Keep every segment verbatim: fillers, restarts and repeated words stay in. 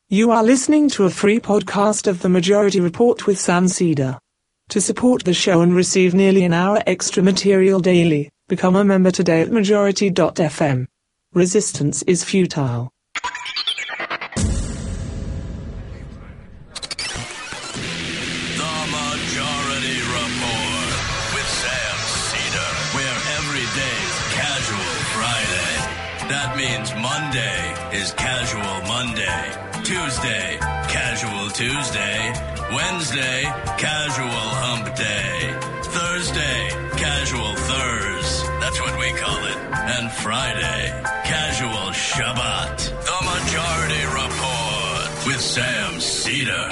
You are listening to a free podcast of The Majority Report with Sam Seder. To support the show and receive nearly an hour extra material daily, become a member today at majority dot f m. Resistance is futile. The Majority Report with Sam Seder, where every day's Casual Friday. That means Monday is Casual Monday. Tuesday, Casual Tuesday. Wednesday, Casual Hump Day. Thursday, Casual Thurs. That's what we call it. And Friday, Casual Shabbat. The Majority Report with Sam Seder.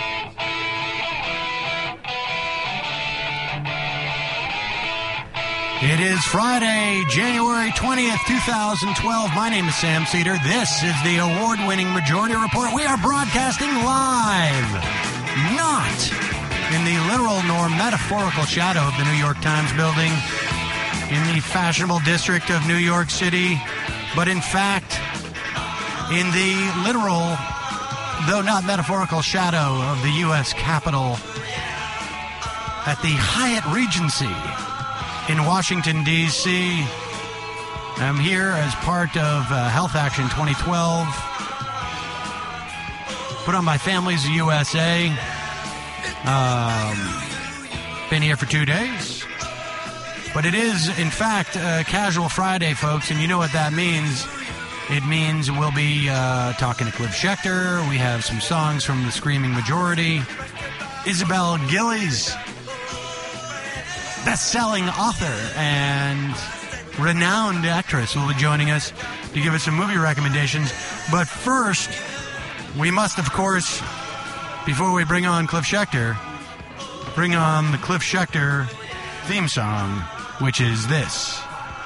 It is Friday, January twentieth, twenty twelve. My name is Sam Seder. This is the award-winning Majority Report. We are broadcasting live, not in the literal nor metaphorical shadow of the New York Times building in the fashionable district of New York City, but in fact in the literal, though not metaphorical, shadow of the U S Capitol at the Hyatt Regency in Washington, D C I'm here as part of uh, Health Action twenty twelve, put on by Families U S A. Um, been here for two days. But it is, in fact, uh, Casual Friday, folks, and you know what that means. It means we'll be uh, talking to Cliff Schecter. We have some songs from the Screaming Majority. Isabel Gillies, best-selling author and renowned actress, will be joining us to give us some movie recommendations. But first, we must, of course, before we bring on Cliff Schecter, bring on the Cliff Schecter theme song, which is this.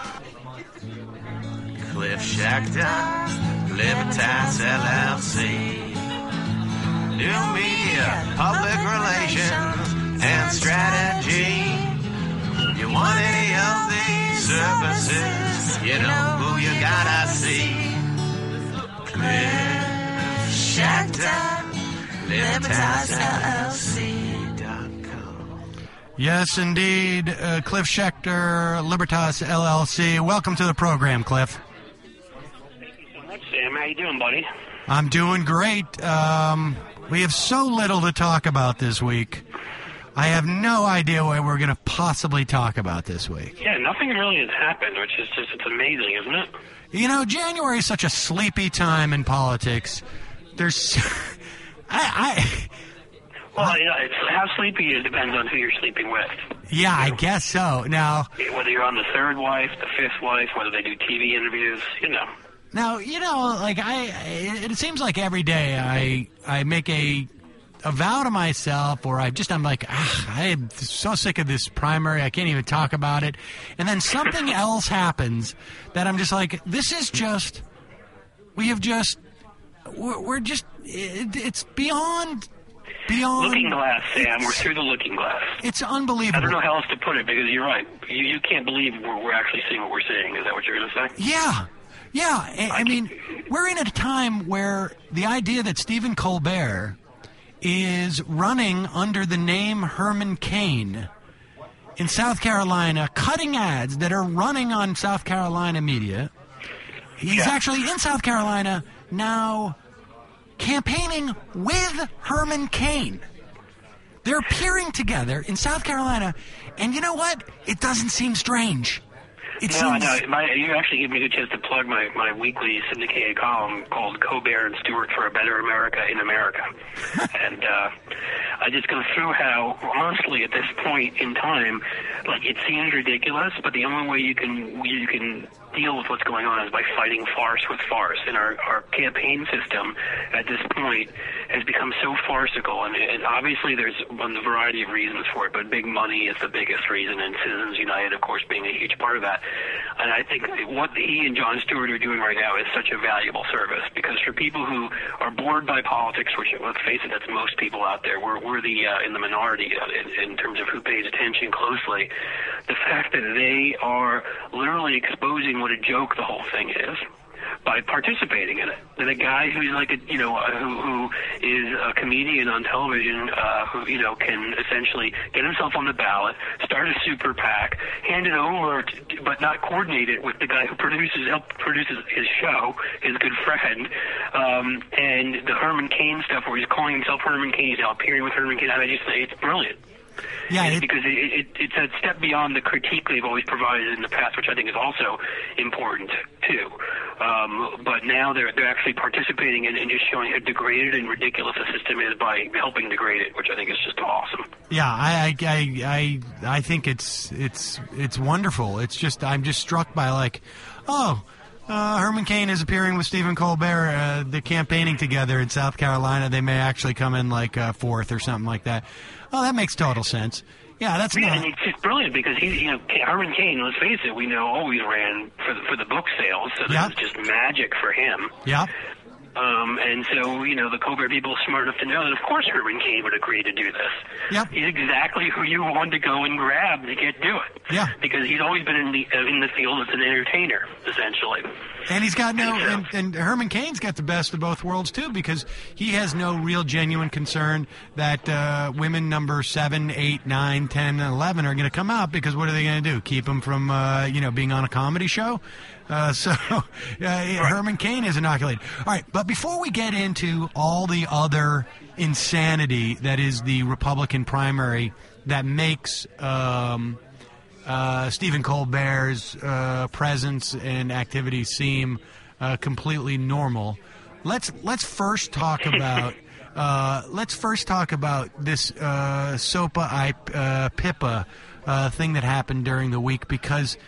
Cliff Schecter, Libertas L L C, New Media, Public Relations, and Strategy. You want any of these services, you know who you gotta see. Cliff Schecter, Libertas L L C dot com. Yes, indeed, uh, Cliff Schecter, Libertas L L C. Welcome to the program, Cliff. Thank you so much, Sam. How you doing, buddy? I'm doing great. Um, we have so little to talk about this week. I have no idea what we're going to possibly talk about this week. Yeah, nothing really has happened, which is just, it's amazing, isn't it? You know, January is such a sleepy time in politics. There's, I, I, Well, you know, it's, how sleepy it depends on who you're sleeping with. yeah, I guess so. Now, Whether you're on the third wife, the fifth wife, whether they do T V interviews, you know. now, you know, like I, it, it seems like every day I, I make a, a vow to myself, or I just, I'm like, ah, I'm so sick of this primary, I can't even talk about it. And then something else happens that I'm just like, this is just, we have just, we're, we're just, it, it's beyond, beyond. Looking glass, Sam. We're through the looking glass. It's unbelievable. I don't know how else to put it, because you're right. You, you can't believe we're, we're actually seeing what we're seeing. Is that what you're going to say? Yeah. Yeah. I, I mean, we're in a time where the idea that Stephen Colbert is running under the name Herman Cain in South Carolina, cutting ads that are running on South Carolina media. He's Yeah. actually in South Carolina now campaigning with Herman Cain. They're appearing together in South Carolina, and you know what? It doesn't seem strange. It No, seems... no. My, you actually give me a good chance to plug my, my weekly syndicated column called Colbert and Stewart for a Better America in America. and uh, I'm just going through how, honestly, at this point in time, like, it seems ridiculous, but the only way you can you can deal with what's going on is by fighting farce with farce. And our, our campaign system at this point has become so farcical, and, and obviously there's a variety of reasons for it, but big money is the biggest reason, and Citizens United, of course, being a huge part of that. And I think what he and Jon Stewart are doing right now is such a valuable service, because for people who are bored by politics, which, let's face it, that's most people out there, we're, we're the uh, in the minority in, in terms of who pays attention closely. The fact that they are literally exposing what a joke the whole thing is by participating in it. And a guy who's like a, you know, uh, who, who is a comedian on television, uh, who, you know, can essentially get himself on the ballot, start a super PAC, hand it over, to, but not coordinate it with the guy who produces, help produces his show, his good friend, um, and the Herman Cain stuff where he's calling himself Herman Cain, he's now appearing with Herman Cain. I just say it's brilliant. Yeah, it, because it, it, it's a step beyond the critique they've always provided in the past, which I think is also important too. Um, but now they're they're actually participating in and just showing how degraded and ridiculous the system is by helping degrade it, which I think is just awesome. Yeah, I I I I think it's it's it's wonderful. It's just I'm just struck by like, oh. Uh, Herman Cain is appearing with Stephen Colbert. Uh, they're campaigning together in South Carolina. They may actually come in like uh, fourth or something like that. Oh, that makes total sense. Yeah, that's yeah, not. and it's just brilliant because he's, you know, Herman Cain. Let's face it, we know always ran for the, for the book sales, so yep. that's just magic for him. Yeah. Um, and so, you know, the Colbert people are smart enough to know that, of course, Herman Cain would agree to do this. Yep. He's exactly who you want to go and grab to get do it. Yeah. Because he's always been in the uh, in the field as an entertainer, essentially. And he's got no, and, and Herman Cain's got the best of both worlds too, because he has no real genuine concern that uh, women number seven, eight, nine, ten, and eleven are going to come out, because what are they going to do? Keep them from, uh, you know, being on a comedy show? Uh, so uh, Herman Cain is inoculated. All right, but before we get into all the other insanity that is the Republican primary that makes um, uh, Stephen Colbert's uh, presence and activities seem uh, completely normal, let's let's first talk about uh, let's first talk about this uh, SOPA I, uh, PIPA uh, thing that happened during the week, because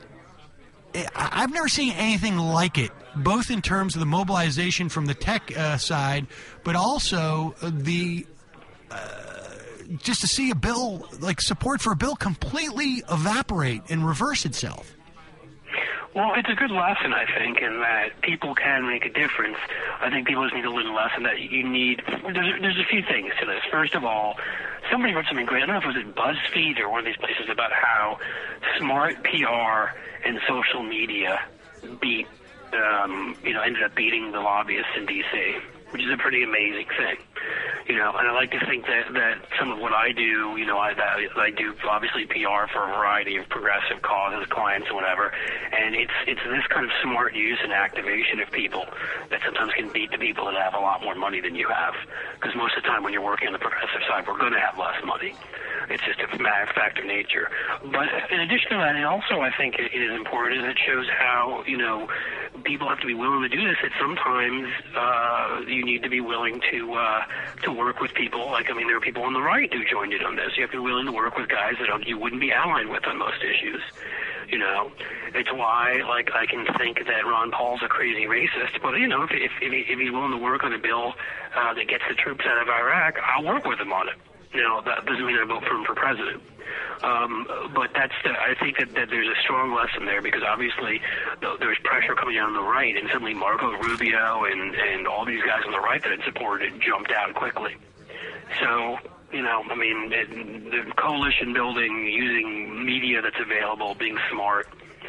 I've never seen anything like it, both in terms of the mobilization from the tech uh, side, but also the uh, just to see a bill, like support for a bill, completely evaporate and reverse itself. Well, it's a good lesson, I think, in that people can make a difference. I think people just need to learn a lesson that you need. There's, there's a few things to this. First of all, somebody wrote something great. I don't know if it was at BuzzFeed or one of these places about how smart P R and social media beat, um, you know, ended up beating the lobbyists in D C, which is a pretty amazing thing. You know, and I like to think that, that some of what I do, you know, I, that I do obviously P R for a variety of progressive causes, clients and whatever, and it's it's this kind of smart use and activation of people that sometimes can beat the people that have a lot more money than you have, because most of the time when you're working on the progressive side, we're going to have less money. It's just a matter of fact of nature. But in addition to that, and also I think it is important, is it shows how, you know, people have to be willing to do this. That sometimes uh, you need to be willing to uh, to work with people. Like, I mean, there are people on the right who joined in on this. You have to be willing to work with guys that you wouldn't be allied with on most issues. You know, it's why, like, I can think that Ron Paul's a crazy racist, but, you know, if if, if, he, if he's willing to work on a bill uh, that gets the troops out of Iraq, I'll work with him on it. Now, that doesn't mean I vote for him for president. Um, but that's the, I think that, that there's a strong lesson there, because obviously there's pressure coming down on the right, and suddenly Marco Rubio and, and all these guys on the right that had supported it jumped out quickly. So, you know, I mean, it, the coalition building, using media that's available, being smart,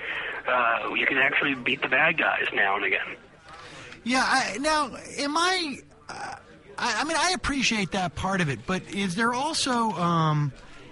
uh, you can actually beat the bad guys now and again. Yeah, I, now, am I... Uh, I, I mean, I appreciate that part of it, but is there also... Um,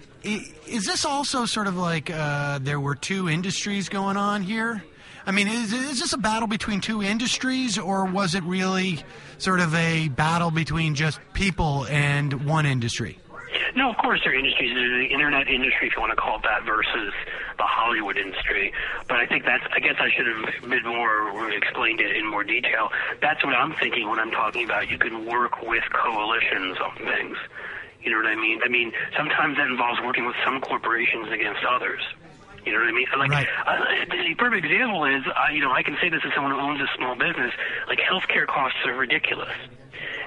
Is this also sort of like uh, there were two industries going on here? I mean, is, is this a battle between two industries, or was it really sort of a battle between just people and one industry? No, of course there are industries. There's the internet industry, if you want to call it that, versus the Hollywood industry. But I think that's, I guess I should have been more, explained it in more detail. That's what I'm thinking when I'm talking about you can work with coalitions on things. You know what I mean? I mean, sometimes that involves working with some corporations against others. You know what I mean? Like, right. uh, the perfect example is, uh, you know, I can say this as someone who owns a small business, like healthcare costs are ridiculous.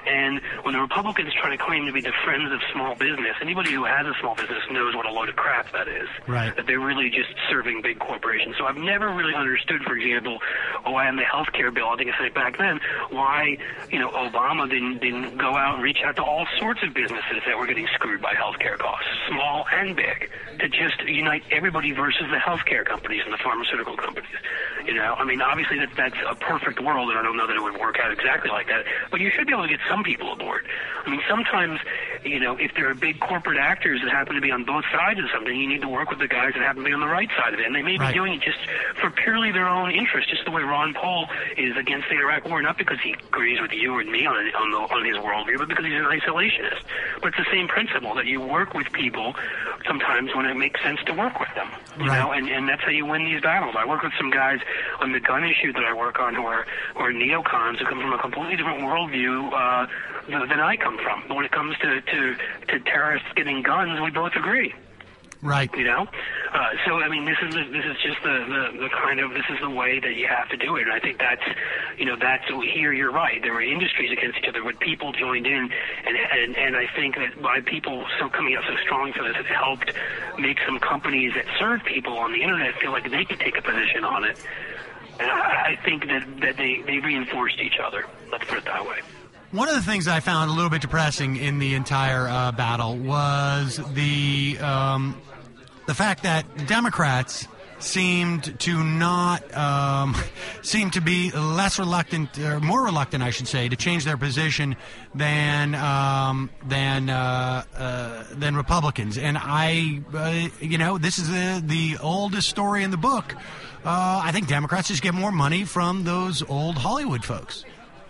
And when the Republicans try to claim to be the friends of small business, anybody who has a small business knows what a load of crap that is. Right. That they're really just serving big corporations. So I've never really understood, for example, oh, and the health care bill, I think I said it back then, why, you know, Obama didn't didn't go out and reach out to all sorts of businesses that were getting screwed by health care costs, small and big, to just unite everybody versus the health care companies and the pharmaceutical companies. You know, I mean, obviously that that's a perfect world, and I don't know that it would work out exactly like that, but you should be able to get some people aboard. I mean, sometimes, you know, if there are big corporate actors that happen to be on both sides of something, you need to work with the guys that happen to be on the right side of it, and they may Right. be doing it just for purely their own interest, just the way Ron Paul is against the Iraq War, not because he agrees with you and me on on, the, on his worldview, but because he's an isolationist. But it's the same principle, that you work with people sometimes when it makes sense to work with them, you Right. know, and, and that's how you win these battles. I work with some guys on the gun issue that I work on who are, who are neocons who come from a completely different worldview uh, than than I come from. But when it comes to, to, to terrorists getting guns, we both agree. Right. You know, uh, so I mean, this is the, this is just the, the the kind of this is the way that you have to do it, and I think that's, you know, that's here. You're right. There were industries against each other, but people joined in, and and and I think that by people so coming out so strong for this, it helped make some companies that serve people on the internet feel like they could take a position on it. And I, I think that that they they reinforced each other. Let's put it that way. One of the things I found a little bit depressing in the entire uh, battle was the um, the fact that Democrats seemed to not um, seem to be less reluctant, or more reluctant, I should say, to change their position than um, than uh, uh, than Republicans. And I, uh, you know, this is the the oldest story in the book. Uh, I think Democrats just get more money from those old Hollywood folks.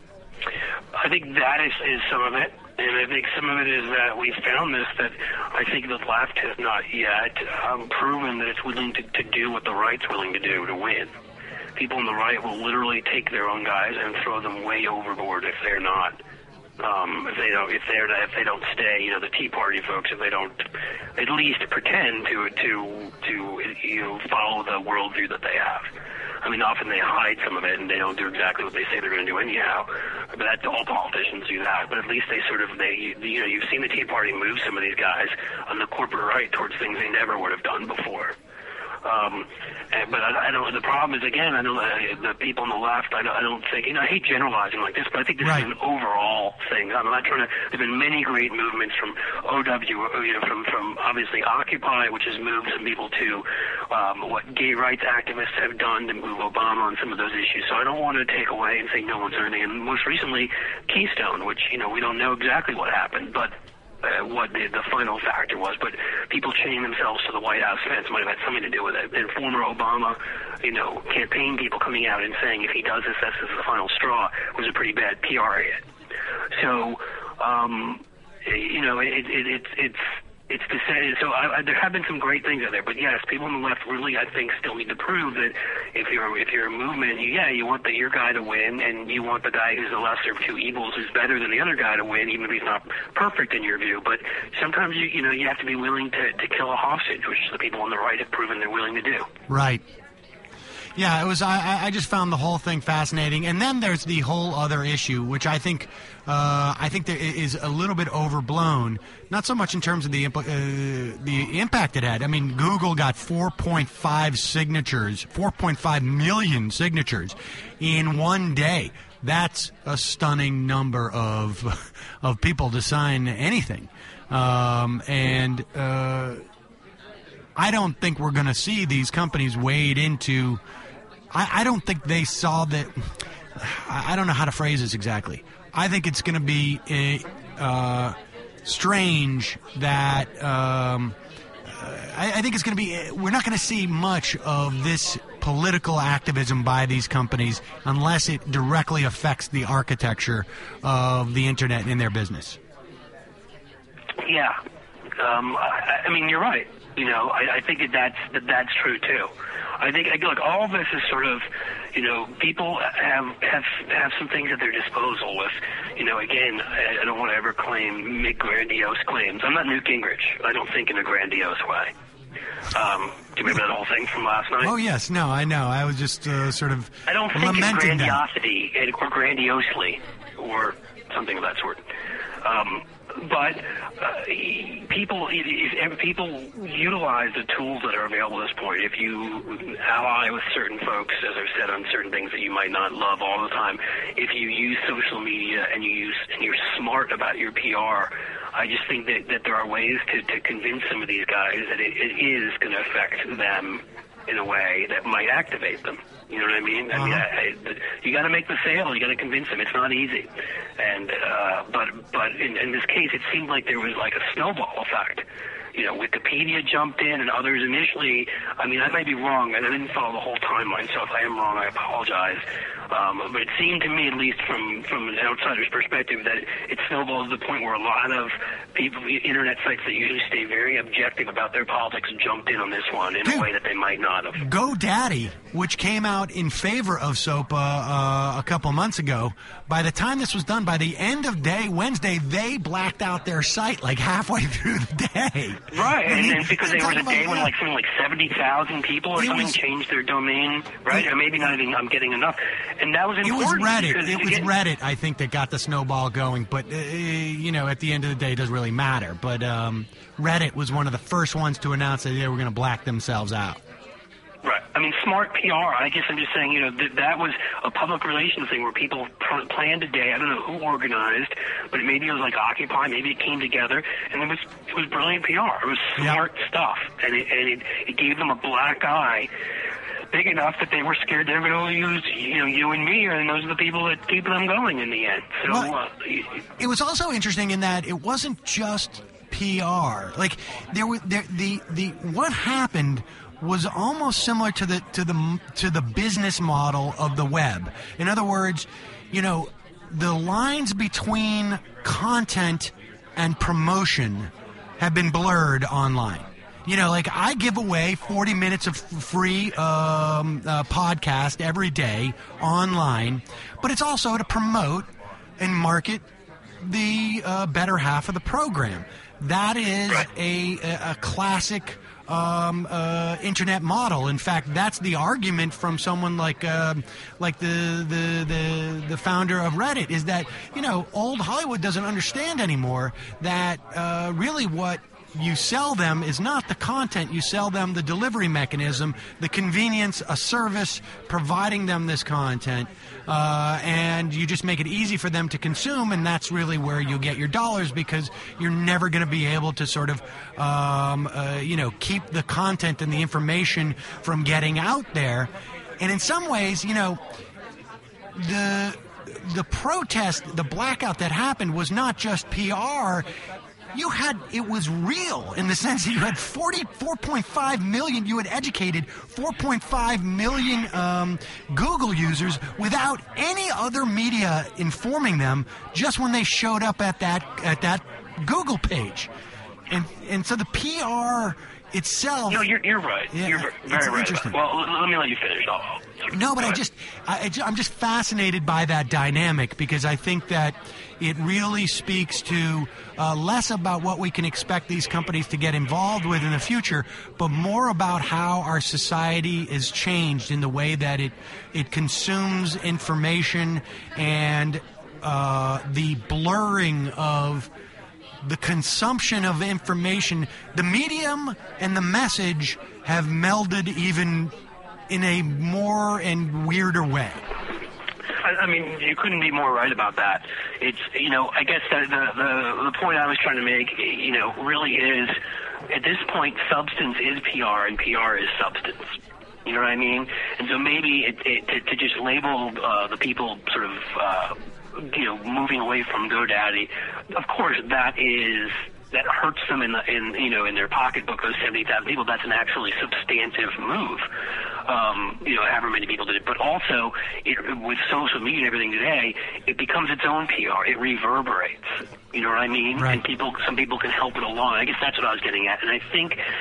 I think that is, is some of it, and I think some of it is that we found this, that I think the left has not yet um, proven that it's willing to, to do what the right's willing to do to win. People on the right will literally take their own guys and throw them way overboard if they're not, um, if they don't, if they're if they don't stay. You know, the Tea Party folks, if they don't at least pretend to to to you know follow the worldview that they have. I mean, often they hide some of it and they don't do exactly what they say they're going to do anyhow. But that, all politicians do that. But at least they sort of, they, you know, you've seen the Tea Party move some of these guys on the corporate right towards things they never would have done before. Um, and, but I, I don't. The problem is, again, I know uh, the people on the left. I don't, I don't think. You know, I hate generalizing like this, but I think this Right. is an overall thing. I'm not trying to. There've been many great movements from O W, you know, from from obviously Occupy, which has moved some people to um, what gay rights activists have done to move Obama on some of those issues. So I don't want to take away and say no one's doing anything. And most recently, Keystone, which you know we don't know exactly what happened, but. Uh, what the, the final factor was, but people chaining themselves to the White House fence might have had something to do with it. And former Obama, you know, campaign people coming out and saying if he does this, this is the final straw, was a pretty bad P R hit. So, um, you know, it, it, it, it's it's to say. So I, I, there have been some great things out there, but yes, people on the left really, I think, still need to prove that if you're if you're a movement, you, yeah, you want the, your guy to win, and you want the guy who's the lesser of two evils, who's better than the other guy to win, even if he's not perfect in your view. But sometimes you you know you have to be willing to to kill a hostage, which the people on the right have proven they're willing to do. Right. Yeah, it was. I, I just found the whole thing fascinating, and then there's the whole other issue, which I think, uh, I think there is a little bit overblown. Not so much in terms of the impl- uh, the impact it had. I mean, Google got four point five signatures, four point five million signatures in one day. That's a stunning number of of people to sign anything, um, and. Uh, I don't think we're going to see these companies wade into. I, I don't think they saw that. I, I don't know how to phrase this exactly. I think it's going to be uh, strange that. Um, I, I think it's going to be. We're not going to see much of this political activism by these companies unless it directly affects the architecture of the internet in their business. Yeah, um, I, I mean, you're right. You know, I, I think that that's, that that's true, too. I think, look, all of this is sort of, you know, people have have have some things at their disposal with, you know, again, I, I don't want to ever claim, make grandiose claims. I'm not Newt Gingrich. I don't think in a grandiose way. Um, do you remember that whole thing from last night? Oh, yes. No, I know. I was just uh, sort of I don't think in lamenting that. grandiosity or grandiosely or something of that sort. Um, but uh, people if people utilize the tools that are available at this point. If you ally with certain folks, as I've said, on certain things that you might not love all the time, if you use social media and you use and you're smart about your P R, I just think that, that there are ways to, to convince some of these guys that it, it is going to affect them in a way that might activate them. You know what I mean? I mean, Uh-huh. I, I, you got to make the sale. You got to convince them. It's not easy. And uh, but but in, in this case, it seemed like there was like a snowball effect. You know, Wikipedia jumped in, and others initially. I mean, I might be wrong, and I didn't follow the whole timeline. So if I am wrong, I apologize. Um, but it seemed to me, at least from from an outsider's perspective, that it snowballed to the point where a lot of people, internet sites that usually stay very objective about their politics, jumped in on this one in Dude, a way that they might not have. GoDaddy, which came out in favor of SOPA uh, a couple months ago, by the time this was done, by the end of day Wednesday, they blacked out their site like halfway through the day. Right, I and, mean, and because there was a talk day about when that. like something like seventy thousand people or It something was- changed their domain, right? Or maybe not even I'm getting enough. And that was It was important. Reddit. because It was again- Reddit, I think, that got the snowball going. But, uh, you know, at the end of the day, it doesn't really matter. But um, Reddit was one of the first ones to announce that they were going to black themselves out. Right. I mean, smart P R. I guess I'm just saying, you know, th- that was a public relations thing where people pr- planned a day. I don't know who organized, but maybe it was like Occupy. Maybe it came together, and it was it was brilliant P R. It was smart stuff, and it and it, it gave them a black eye big enough that they were scared they were going to use, you know, you and me, and those are the people that keep them going in the end. So. Well, uh, It was also interesting in that it wasn't just P R. Like there were there, the the what happened was almost similar to the to the to the business model of the web. In other words, you know, the lines between content and promotion have been blurred online. You know, like I give away forty minutes of free um, uh, podcast every day online, but it's also to promote and market the uh, better half of the program. That is a, a, a classic um, uh, internet model. In fact, that's the argument from someone like um, like the, the the the founder of Reddit is that, you know, old Hollywood doesn't understand anymore that uh, really what you sell them is not the content. You sell them the delivery mechanism, the convenience, a service providing them this content, uh, and you just make it easy for them to consume, and that's really where you'll get your dollars because you're never going to be able to sort of, um, uh, you know, keep the content and the information from getting out there. And in some ways, you know, the the protest, the blackout that happened was not just P R. You had, it was real in the sense that you had forty-four point five million, you had educated four point five million um, Google users without any other media informing them, just when they showed up at that at that Google page. And and so the P R itself... No, you're, you're right. Yeah, you're very it's right. interesting. Well, l- let me let you finish. I'll, I'll- No, but go I ahead. just, I, I ju- I'm just fascinated by that dynamic because I think that it really speaks to uh, less about what we can expect these companies to get involved with in the future, but more about how our society is changed in the way that it it consumes information and uh, the blurring of the consumption of information. The medium and the message have melded even in a more and weirder way. I, I mean, you couldn't be more right about that. It's, you know, I guess the, the the the point I was trying to make, you know, really is at this point, substance is P R and P R is substance. You know what I mean? And so maybe it, it, to, to just label uh, the people sort of, uh, you know, moving away from GoDaddy, of course that is. That hurts them in, the, in you know in their pocketbook. Those seventy thousand people. That's an actually substantive move. Um, you know, however many people did it. But also, it, with social media and everything today, it becomes its own P R. It reverberates. You know what I mean? Right. And people, some people can help it along. I guess that's what I was getting at. And I think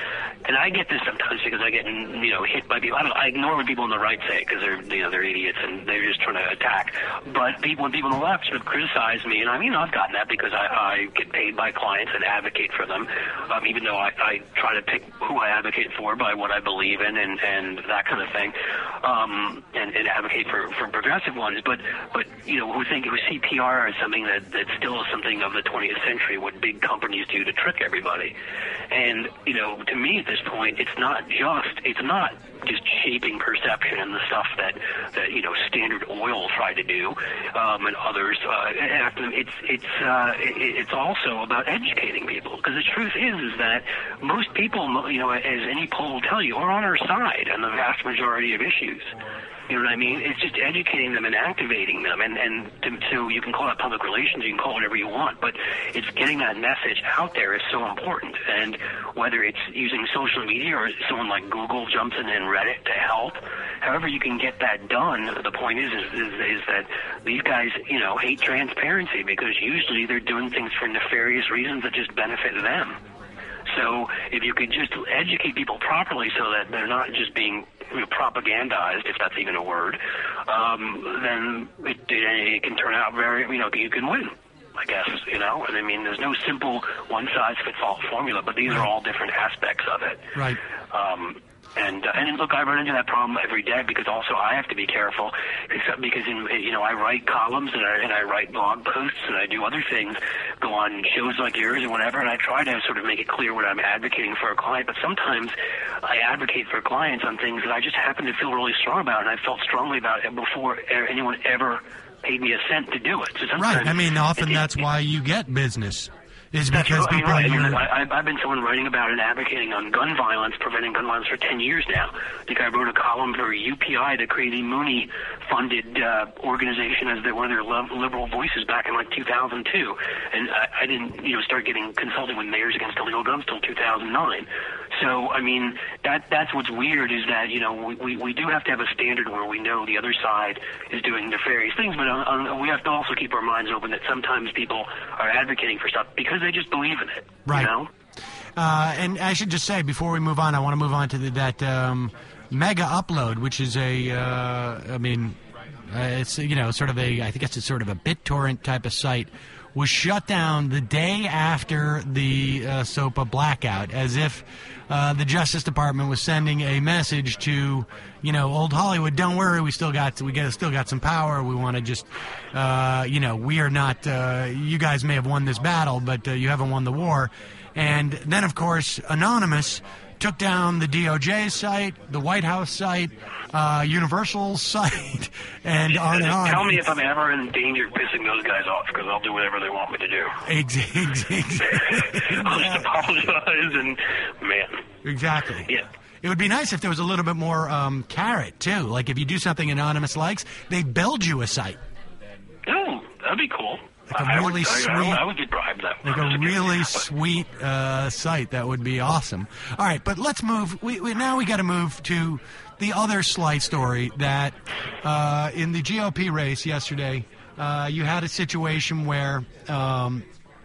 and I get this sometimes because I get, you know, hit by people. I, don't, I ignore what people on the right say because they're, you know, they're idiots and they're just trying to attack. But people, when people on the left sort of criticize me, and I mean, you know, I've gotten that because I, I get paid by clients and advocate for them, um, even though I, I try to pick who I advocate for by what I believe in and, and that kind of thing, um, and, and advocate for, for progressive ones. But, but you know, who think who see P R as something that, that still is something of the twentieth century, what big companies do to trick everybody. And, you know, to me at this point, it's not just, it's not just shaping perception and the stuff that, that you know, Standard Oil tried to do, um, and others. Uh, it's it's uh, it's also about educating people, because the truth is is that most people, you know, as any poll will tell you, are on our side on the vast majority of issues. You know what I mean? It's just educating them and activating them, and and to, so you can call it public relations, you can call it whatever you want, but it's getting that message out there is so important. And whether it's using social media or someone like Google jumps in and Reddit to help, however you can get that done, the point is is, is is that these guys, you know, hate transparency because usually they're doing things for nefarious reasons that just benefit them. So if you could just educate people properly so that they're not just being, you know, propagandized, if that's even a word, um, then it, it can turn out very, you know, you can win, I guess, you know. And I mean, there's no simple one-size-fits-all formula, but these are all different aspects of it. Right. Um, And, uh, and look, I run into that problem every day because also I have to be careful because, because in, you know, I write columns and I, and I write blog posts and I do other things, go on shows like yours and whatever, and I try to sort of make it clear what I'm advocating for a client. But sometimes I advocate for clients on things that I just happen to feel really strong about, and I felt strongly about it before anyone ever paid me a cent to do it. So right. I mean, often it, that's it, why you get business. Is because right, people right. are... I mean, I, I've been someone writing about and advocating on gun violence, preventing gun violence for ten years now. I think I wrote a column for U P I, the Crazy Mooney-funded uh, organization, as their, one of their liberal voices back in like two thousand two. And I, I didn't, you know, start getting consulting with Mayors Against Illegal Guns till two thousand nine. So, I mean, that that's what's weird is that, you know, we, we, we do have to have a standard where we know the other side is doing nefarious things, but on, on, we have to also keep our minds open that sometimes people are advocating for stuff because they just believe in it. Right. You know? Uh, and I should just say, before we move on, I want to move on to the, that um, Mega Upload, which is a, uh, I mean, uh, it's, you know, sort of a, I think it's a sort of a BitTorrent type of site, was shut down the day after the uh, SOPA blackout, as if uh, the Justice Department was sending a message to, you know, old Hollywood, don't worry, we still got we got still got some power. We want to just, uh, you know, we are not. Uh, you guys may have won this battle, but uh, you haven't won the war. And then, of course, Anonymous took down the D O J site, the White House site, uh, Universal's site, and on and on. Tell me if I'm ever in danger of pissing those guys off, because I'll do whatever they want me to do. Exactly. I'll just apologize and, man. Exactly. Yeah. It would be nice if there was a little bit more um, carrot, too. Like if you do something Anonymous likes, they build you a site. Oh, that'd be cool. Like a I really would, sweet, I, I would get bribed that. Like a really sweet uh, site that would be awesome. All right, but let's move. We, we now we got to move to the other slight story that uh, in the G O P race yesterday, uh, you had a situation where um,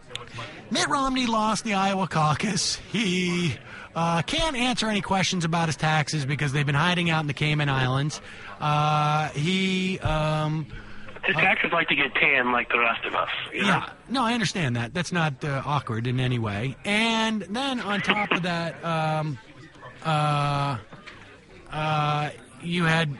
Mitt Romney lost the Iowa caucus. He uh, can't answer any questions about his taxes because they've been hiding out in the Cayman Islands. Uh, he. Um, His taxes like to get tan like the rest of us. You know? Yeah. No, I understand that. That's not uh, awkward in any way. And then on top of that, um, uh, uh, you had,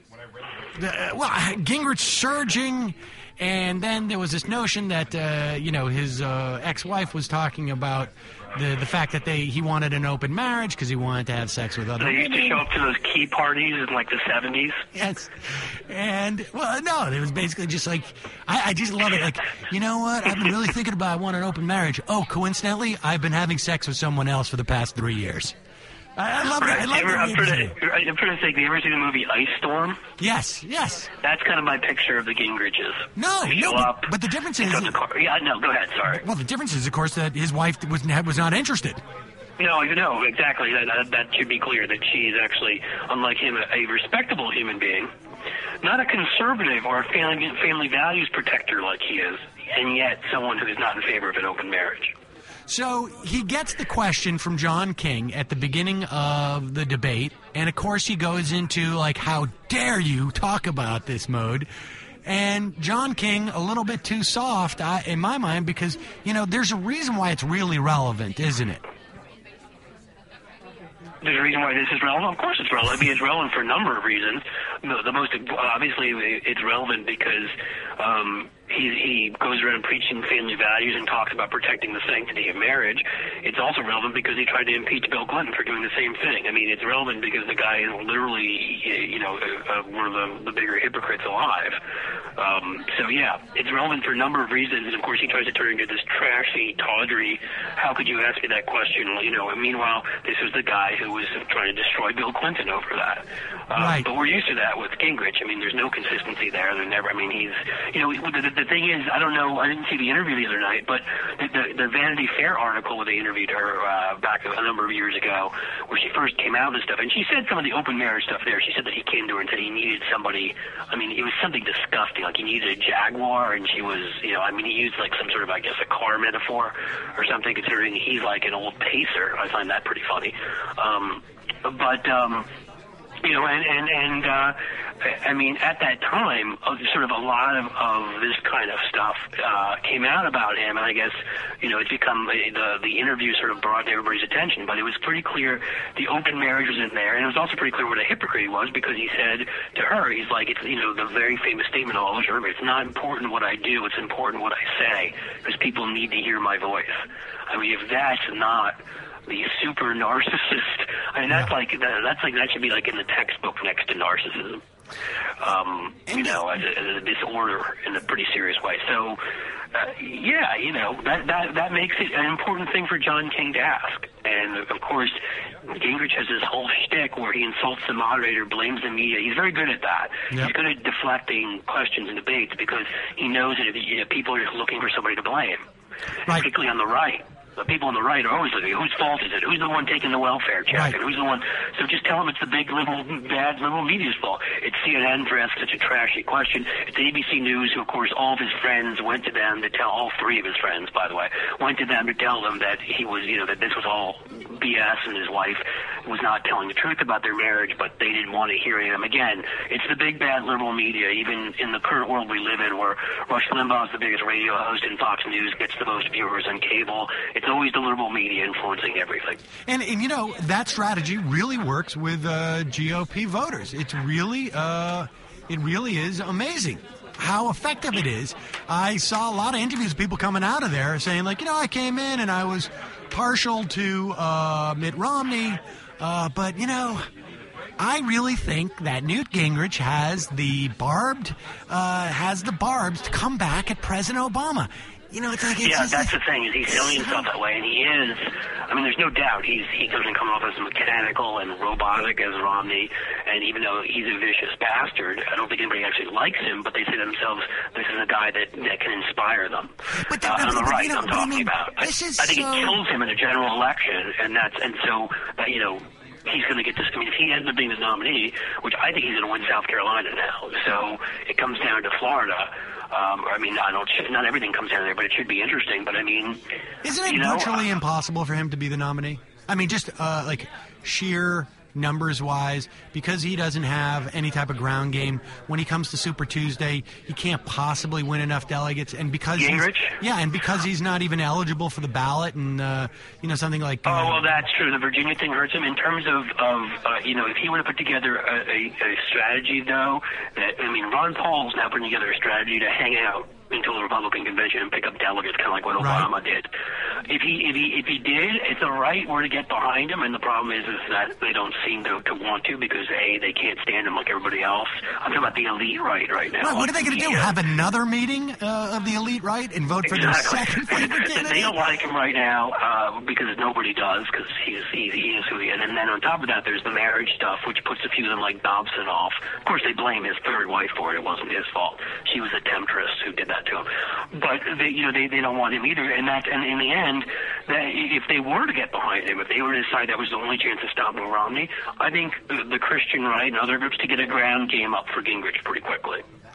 the, well, Gingrich surging, and then there was this notion that, uh, you know, his uh, ex-wife was talking about the the fact that they he wanted an open marriage because he wanted to have sex with other They women. used to show up to those key parties in like the seventies. Yes. And, well, no, it was basically just like, I, I just love it. Like, you know what? I've been really thinking about I want an open marriage. Oh, coincidentally, I've been having sex with someone else for the past three years. I, I love Right. it. I love Ever, I'm it. pretty, I'm pretty sick. Do you ever see the movie Ice Storm? Yes, yes. That's kind of my picture of the Gingriches. No, they no, show but, up, but the difference pick is... up the car. Yeah, no, go ahead, sorry. Well, the difference is, of course, that his wife was, was not interested. No, no, exactly. That, that, that should be clear, that she is actually, unlike him, a, a respectable human being. Not a conservative or a family, family values protector like he is, and yet someone who is not in favor of an open marriage. So he gets the question from John King at the beginning of the debate, and of course he goes into, like, how dare you talk about this mode? And John King, a little bit too soft, uh, in my mind, because, you know, there's a reason why it's really relevant, isn't it? There's a reason why this is relevant. Of course it's relevant. I mean, it's relevant for a number of reasons. The, the most, obviously, it's relevant because um, he, he goes around preaching family values and talks about protecting the sanctity of marriage. It's also relevant because he tried to impeach Bill Clinton for doing the same thing. I mean, it's relevant because the guy is literally, you know, uh, one of the, the bigger hypocrites alive. Um, so, yeah, it's relevant for a number of reasons. And, of course, he tries to turn into this trashy, tawdry, how could you ask me that question? You know, and meanwhile, this was the guy who was trying to destroy Bill Clinton over that. Um, right. But we're used to that with Gingrich. I mean, there's no consistency there. They're never, I mean, he's, you know, the, the, the thing is, I don't know, I didn't see the interview the other night, but the, the, the Vanity Fair article where they interviewed her uh, back a number of years ago, where she first came out and stuff, and she said some of the open marriage stuff there. She said that he came to her and said he needed somebody, I mean, it was something disgusting, like he needed a Jaguar, and she was, you know, I mean, he used like some sort of, I guess, a car metaphor or something, considering he's like an old pacer. I find that pretty funny. Um, But, um, you know, and, and, and uh, I mean, at that time, uh, sort of a lot of, of this kind of stuff uh, came out about him, and I guess, you know, it's become, the, the interview sort of brought everybody's attention, but it was pretty clear the open marriage was in there, and it was also pretty clear what a hypocrite he was, because he said to her, he's like, it's, you know, the very famous statement I'll always remember, it's not important what I do, it's important what I say, because people need to hear my voice. I mean, if that's not the super narcissist, I mean, that's yeah. like that, that's like that should be like in the textbook next to narcissism. Um, you know, as a, as a disorder in a pretty serious way. So, uh, yeah, you know, that, that that makes it an important thing for John King to ask. And of course, Gingrich has this whole shtick where he insults the moderator, blames the media. He's very good at that. Yep. He's good at deflecting questions and debates because he knows that if, you know, people are just looking for somebody to blame, right. particularly on the right. The people on the right are always looking, whose fault is it? Who's the one taking the welfare check? Right. And who's the one? So just tell them it's the big liberal, bad liberal media's fault. It's C N N for asking such a trashy question. It's A B C News, who, of course, all of his friends went to them to tell, all three of his friends, by the way, went to them to tell them that he was, you know, that this was all B S and his wife was not telling the truth about their marriage, but they didn't want to hear him. Again, it's the big, bad liberal media, even in the current world we live in, where Rush Limbaugh is the biggest radio host and Fox News gets the most viewers on cable. It's always the liberal media influencing everything. And, and you know, that strategy really works with uh, G O P voters. It's really, uh, it really is amazing how effective it is. I saw a lot of interviews of people coming out of there saying, like, you know, I came in and I was partial to uh, Mitt Romney, uh, but, you know, I really think that Newt Gingrich has the barbed, uh, has the barbs to come back at President Obama. You know, it's like it's yeah, just, that's the thing, is he's selling himself that way, and he is. I mean, there's no doubt he's he doesn't come off as mechanical and robotic as Romney, and even though he's a vicious bastard, I don't think anybody actually likes him, but they say to themselves, this is a guy that, that can inspire them. But the, uh, on the but, right, you know, I'm talking I mean, about. I, this is I think so... it kills him in a general election, and that's and so, uh, you know, he's going to get this. I mean, if he ends up being the nominee, which I think he's going to win South Carolina now, so it comes down to Florida. Um, I mean, I don't. Not everything comes down there, but it should be interesting. But I mean, isn't it you know, virtually uh, impossible for him to be the nominee? I mean, just uh, like sheer numbers wise, because he doesn't have any type of ground game. When he comes to Super Tuesday, he can't possibly win enough delegates, and because Gingrich? he's, yeah, and because he's not even eligible for the ballot, and uh, you know something like. Uh, oh well, that's true. The Virginia thing hurts him in terms of of uh, you know if he were to put together a, a, a strategy though. That I mean, Ron Paul's now putting together a strategy to hang out until the Republican convention and pick up delegates, kind of like what Obama right. did. If he if he if he did, if the right were to get behind him, and the problem is is that they don't seem to, to want to because a they can't stand him like everybody else. I'm talking about the elite right right now. Right, what are they going to do? Have another meeting uh, of the elite right and vote for exactly. their second favorite candidate? They don't like him right now uh, because nobody does because he's he, he is who he is. And then on top of that, there's the marriage stuff, which puts a few of them like Dobson off. Of course, they blame his third wife for it. It wasn't his fault. She was a temptress who did that to him. But they, you know, they they don't want him either. And that, and in the end, that if they were to get behind him, if they were to decide that was the only chance of stopping Romney, I think the, the Christian right and other groups to get a ground game up for Gingrich pretty quickly.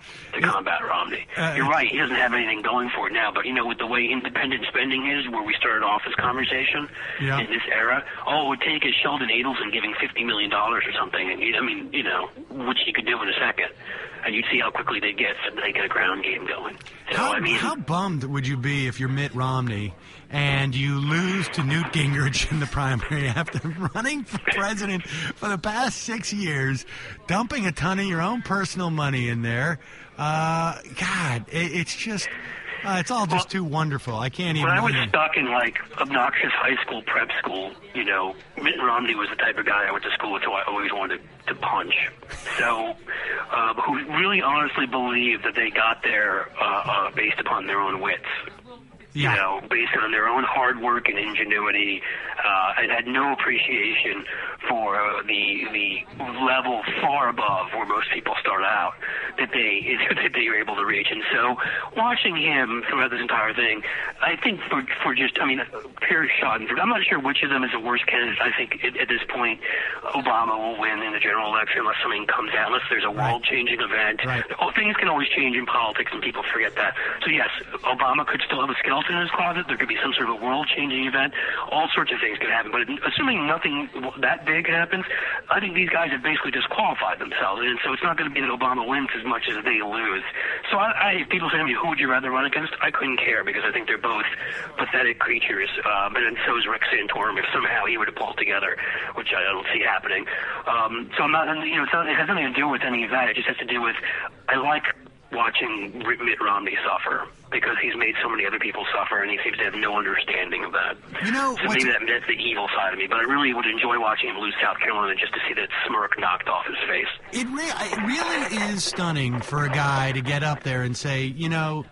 to combat Romney. Uh, You're right, he doesn't have anything going for it now, but, you know, with the way independent spending is, where we started off this conversation Yeah. in this era, all it would take is Sheldon Adelson giving fifty million dollars or something, and you, I mean, you know, which he could do in a second, and you'd see how quickly they get, they get a ground game going. So, How, I mean, how bummed would you be if you're Mitt Romney and you lose to Newt Gingrich in the primary after running for president for the past six years, dumping a ton of your own personal money in there? Uh, God, it, it's just, uh, it's all just Well, too wonderful. I can't even. when I was even- stuck in, like, obnoxious high school prep school, you know, Mitt Romney was the type of guy I went to school with who I always wanted to punch. So, uh, who really honestly believed that they got there uh, uh, based upon their own wits. Yeah. You know, based on their own hard work and ingenuity, uh, and had no appreciation for uh, the the level far above where most people start out that they that they were able to reach. And so, watching him throughout this entire thing, I think for for just, I mean, Pierce Schadenfreude, I'm not sure which of them is the worst candidate. I think at, at this point, Obama will win in the general election unless something comes out, unless there's a world-changing event. Right. Oh, things can always change in politics, and people forget that. So yes, Obama could still have a skeleton in his closet. There could be some sort of a world-changing event. All sorts of things could happen. But assuming nothing that big happens, I think these guys have basically disqualified themselves. And so it's not going to be that Obama wins as much as they lose. So I, I if people say to me, who would you rather run against? I couldn't care, because I think they're both pathetic creatures. Um, and so is Rick Santorum, if somehow he were to pull together, which I don't see happening. Um, so I'm not, you know, it's not, it has nothing to do with any of that. It just has to do with, I like watching Mitt Romney suffer, because he's made so many other people suffer, and he seems to have no understanding of that. You know, so what's- maybe that, that's the evil side of me, but I really would enjoy watching him lose South Carolina just to see that smirk knocked off his face. It, re- it really is stunning for a guy to get up there and say, you know,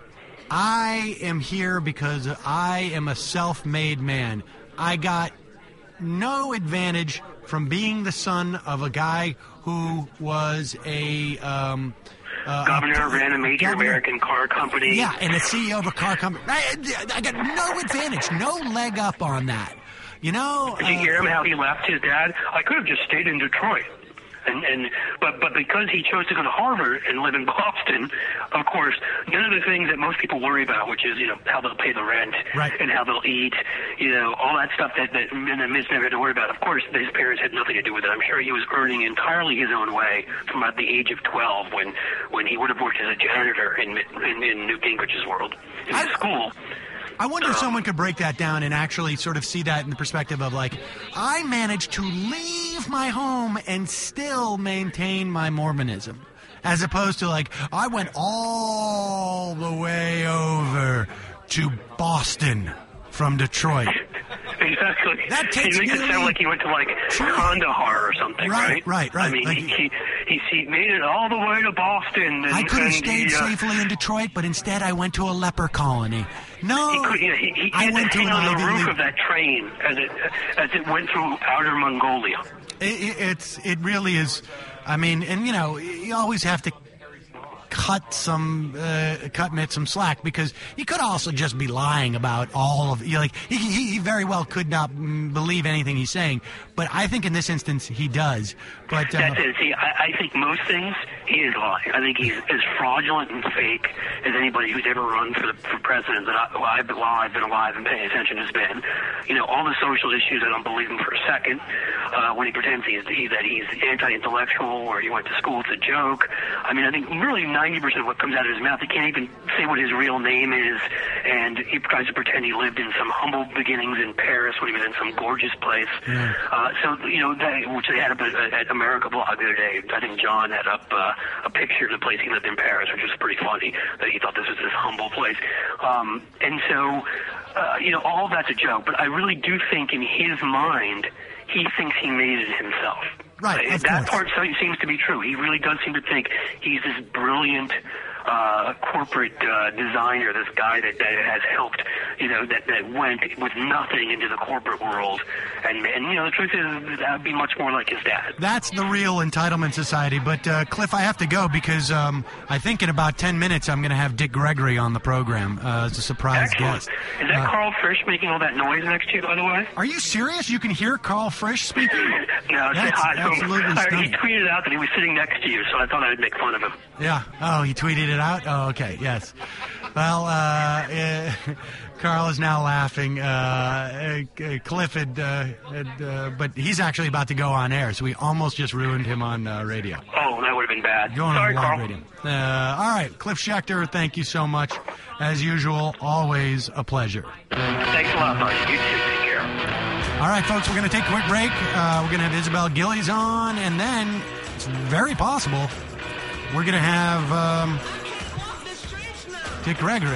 I am here because I am a self-made man. I got no advantage from being the son of a guy who was a um, uh, Governor, a, ran a major governor. American car company. Yeah, and a C E O of a car company. I, I got no advantage, no leg up on that. You know? Did you uh, hear him how he left his dad? I could have just stayed in Detroit. And, and but but because he chose to go to Harvard and live in Boston, of course, none of the things that most people worry about, which is, you know, how they'll pay the rent, Right. and how they'll eat, you know, all that stuff that that Miz never had to worry about. Of course, his parents had nothing to do with it. I'm sure he was earning entirely his own way from about the age of twelve, when when he would have worked as a janitor in in, in Newt Gingrich's world in I- school. I wonder if someone could break that down and actually sort of see that in the perspective of, like, I managed to leave my home and still maintain my Mormonism, as opposed to, like, I went all the way over to Boston from Detroit. Exactly. That takes He makes it nearly- sound like he went to, like, Kandahar or something, Right, right? right, right. I mean, Like- he, he he made it all the way to Boston. And, I could have and stayed he, uh, safely in Detroit, but instead I went to a leper colony. No, He, could, you know, he, he I had went to to hang an on the Ivy roof League. of that train as it as it went through outer Mongolia. It, it, it's it really is. I mean, and you know, you always have to cut some uh, cut Mitt some slack, because he could also just be lying about all of you know, like he, he he very well could not mm, believe anything he's saying, but I think in this instance he does. But uh, That's it. See, I, I think most things he is lying. I think he's as fraudulent and fake as anybody who's ever run for the for president that I, well, I've been, while I've been alive and paying attention has been. You know, all the social issues, I don't believe him for a second. Uh, when he pretends he's he, that he's anti-intellectual or he went to school, it's a joke. I mean, I think really ninety percent of what comes out of his mouth, he can't even say what his real name is, and he tries to pretend he lived in some humble beginnings in Paris when he was in some gorgeous place. Yeah. Uh, so, you know, that, which they had up at, at America Blog the other day. I think John had up uh, a picture of the place he lived in Paris, which was pretty funny, that he thought this was this humble place. Um, and so, uh, you know, all of that's a joke, but I really do think in his mind, he thinks he made it himself. Right, of That course. part so- seems to be true. He really does seem to think he's this brilliant, uh, corporate uh, designer, this guy that, that has helped, you know, that, that went with nothing into the corporate world. And, and, you know, the truth is that would be much more like his dad. That's the real entitlement society. But, uh, Cliff, I have to go because um, I think in about ten minutes I'm going to have Dick Gregory on the program uh, as a surprise Excellent. guest. Is that Uh, Carl Frisch making all that noise next to you, by the way? Are you serious? You can hear Carl Frisch speaking? No, it's That's hot. absolutely I, he stunning. tweeted out that he was sitting next to you, so I thought I'd make fun of him. Yeah. Oh, he tweeted it out? Oh, okay. Yes. Well, uh, uh, Carl is now laughing. Uh, uh, Cliff had, uh, had uh, but he's actually about to go on air, so we almost just ruined him on uh, radio. Oh, that would have been bad. Going Sorry, on live Carl. radio. Uh, all right, Cliff Schechter, thank you so much. As usual, always a pleasure. Thanks a lot, buddy. You too. Take care. All right, folks, we're going to take a quick break. Uh, we're going to have Isabel Gillies on, and then it's very possible we're going to have um, Dick Gregory.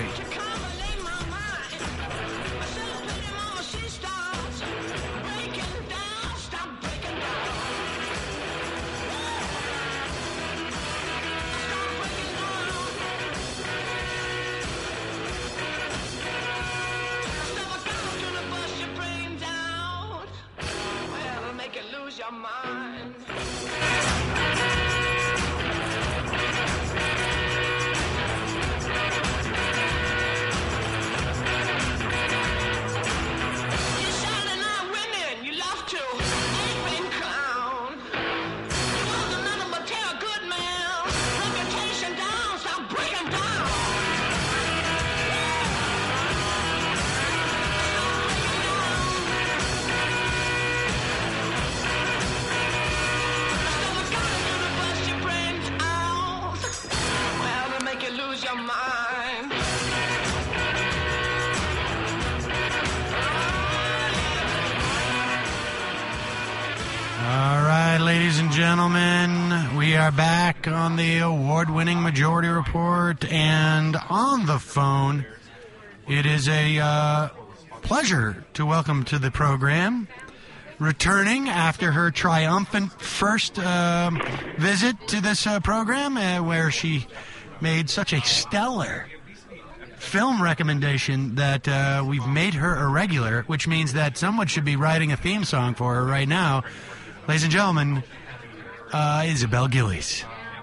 Gentlemen, we are back on the award-winning Majority Report, and on the phone, it is a uh, pleasure to welcome to the program, returning after her triumphant first uh, visit to this uh, program, uh, where she made such a stellar film recommendation that uh, we've made her a regular, which means that someone should be writing a theme song for her right now. Ladies and gentlemen, Uh, Isabel Gillies.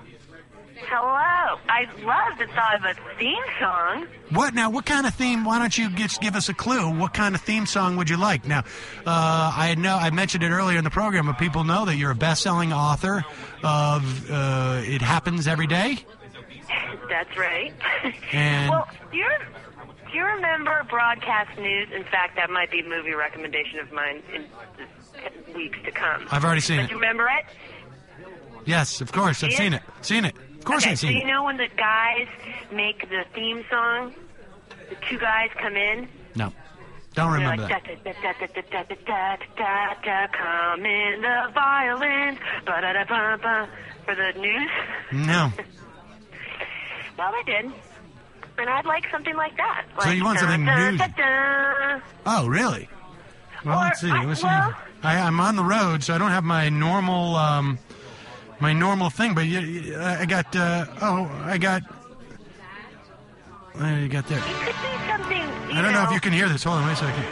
Hello. I love the thought of a theme song. What now? What kind of theme? Why don't you just give us a clue? What kind of theme song would you like? Now, uh, I know I mentioned it earlier in the program, but people know that you're a best-selling author of uh, It Happens Every Day. That's right. And well, do you, do you remember Broadcast News? In fact, that might be a movie recommendation of mine in the weeks to come. I've already seen but it. Do you remember it? Yes, of course. I've See seen it? it. Seen it. Of course okay, I've seen so it. you know when the guys make the theme song, the two guys come in? No. Don't They're remember like, that. da, da, da, da, da, da, da, da, da, come in the violins, ba da da ba ba, for the news? No. Well, they did. And I'd like something like that. So Like, you want something da, new? Da, da. Oh, really? Well, Or, let's see. I- Let's see. well- I, I'm on the road, so I don't have my normal, um, my normal thing. But you, you, I got. Uh, oh, I got. What do you got there? It could be something, you I don't know know if you can hear this. Hold on, wait a second.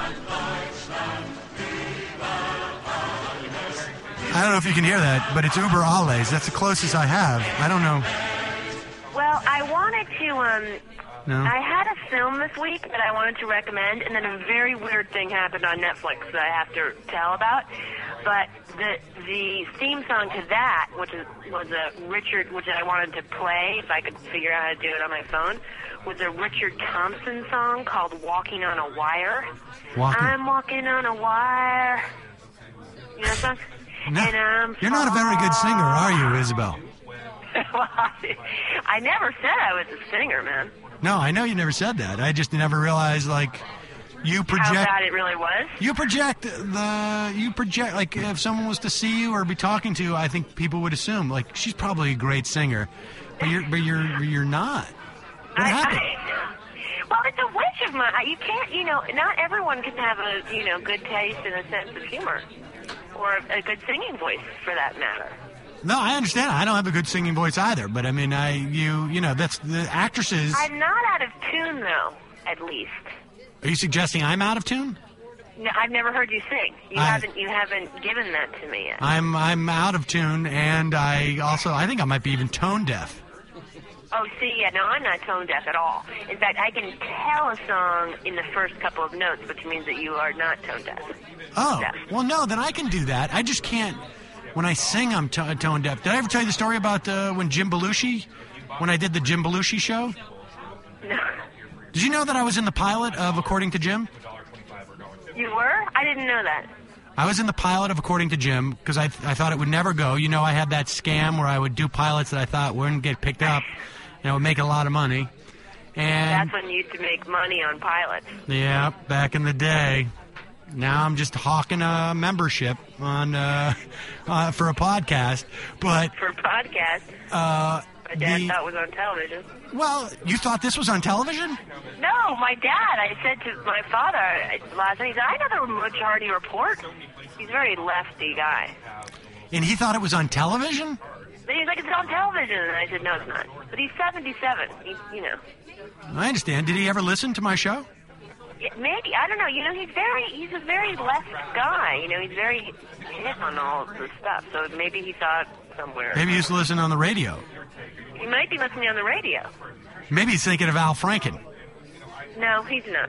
I don't know if you can hear that, but it's Uber Alles. That's the closest I have. I don't know. Well, I wanted to, um, No. I had a film this week that I wanted to recommend, and then a very weird thing happened on Netflix that I have to tell about. But the the theme song to that, which is, was a Richard, which I wanted to play if I could figure out how to do it on my phone, was a Richard Thompson song called "Walking on a Wire." Walking. I'm walking on a wire. You know that song? No, And I'm you're not a very good singer, are you, Isabel? Well, I never said I was a singer, man. No, I know you never said that. I just never realized, like, you project. How bad it really was. You project the. You project, like, if someone was to see you or be talking to you, I think people would assume, like, she's probably a great singer, but you're, but you're, you're not. What I, happened? I, well, it's a wish of mine. You can't, you know, not everyone can have a, you know, good taste and a sense of humor, or a good singing voice, for that matter. No, I understand. I don't have a good singing voice either. But I mean, I you you know that's the actresses. I'm not out of tune though. At least. Are you suggesting I'm out of tune? No, I've never heard you sing. You I- haven't. You haven't given that to me yet. I'm I'm out of tune, and I also I think I might be even tone deaf. Oh, see, yeah, no, I'm not tone deaf at all. In fact, I can tell a song in the first couple of notes, which means that you are not tone deaf. Oh, Deaf. well, no, then I can do that. I just can't. When I sing, I'm t- tone deaf. Did I ever tell you the story about uh, when Jim Belushi, when I did the Jim Belushi show? No. Did you know that I was in the pilot of According to Jim? You were? I didn't know that. I was in the pilot of According to Jim because I, I thought it would never go. You know, I had that scam where I would do pilots that I thought wouldn't get picked up, and I would make a lot of money. And That's when you used to make money on pilots. yeah, back in the day. Now I'm just hawking a membership on uh, uh, for a podcast. But For a podcast, uh, my dad the- thought it was on television. well, you thought this was on television? No, my dad, I said to my father last night, he said, I know the Majority Report. He's a very lefty guy. And he thought it was on television? Then he's like, it's on television. And I said, no, it's not. But he's seventy-seven. He, you know. I understand. Did he ever listen to my show? Yeah, maybe. I don't know. You know, he's very, he's a very left guy. You know, he's very hit on all of this stuff. So maybe he thought somewhere. Maybe he used to listen on the radio. He might be listening on the radio. Maybe he's thinking of Al Franken. No, he's not.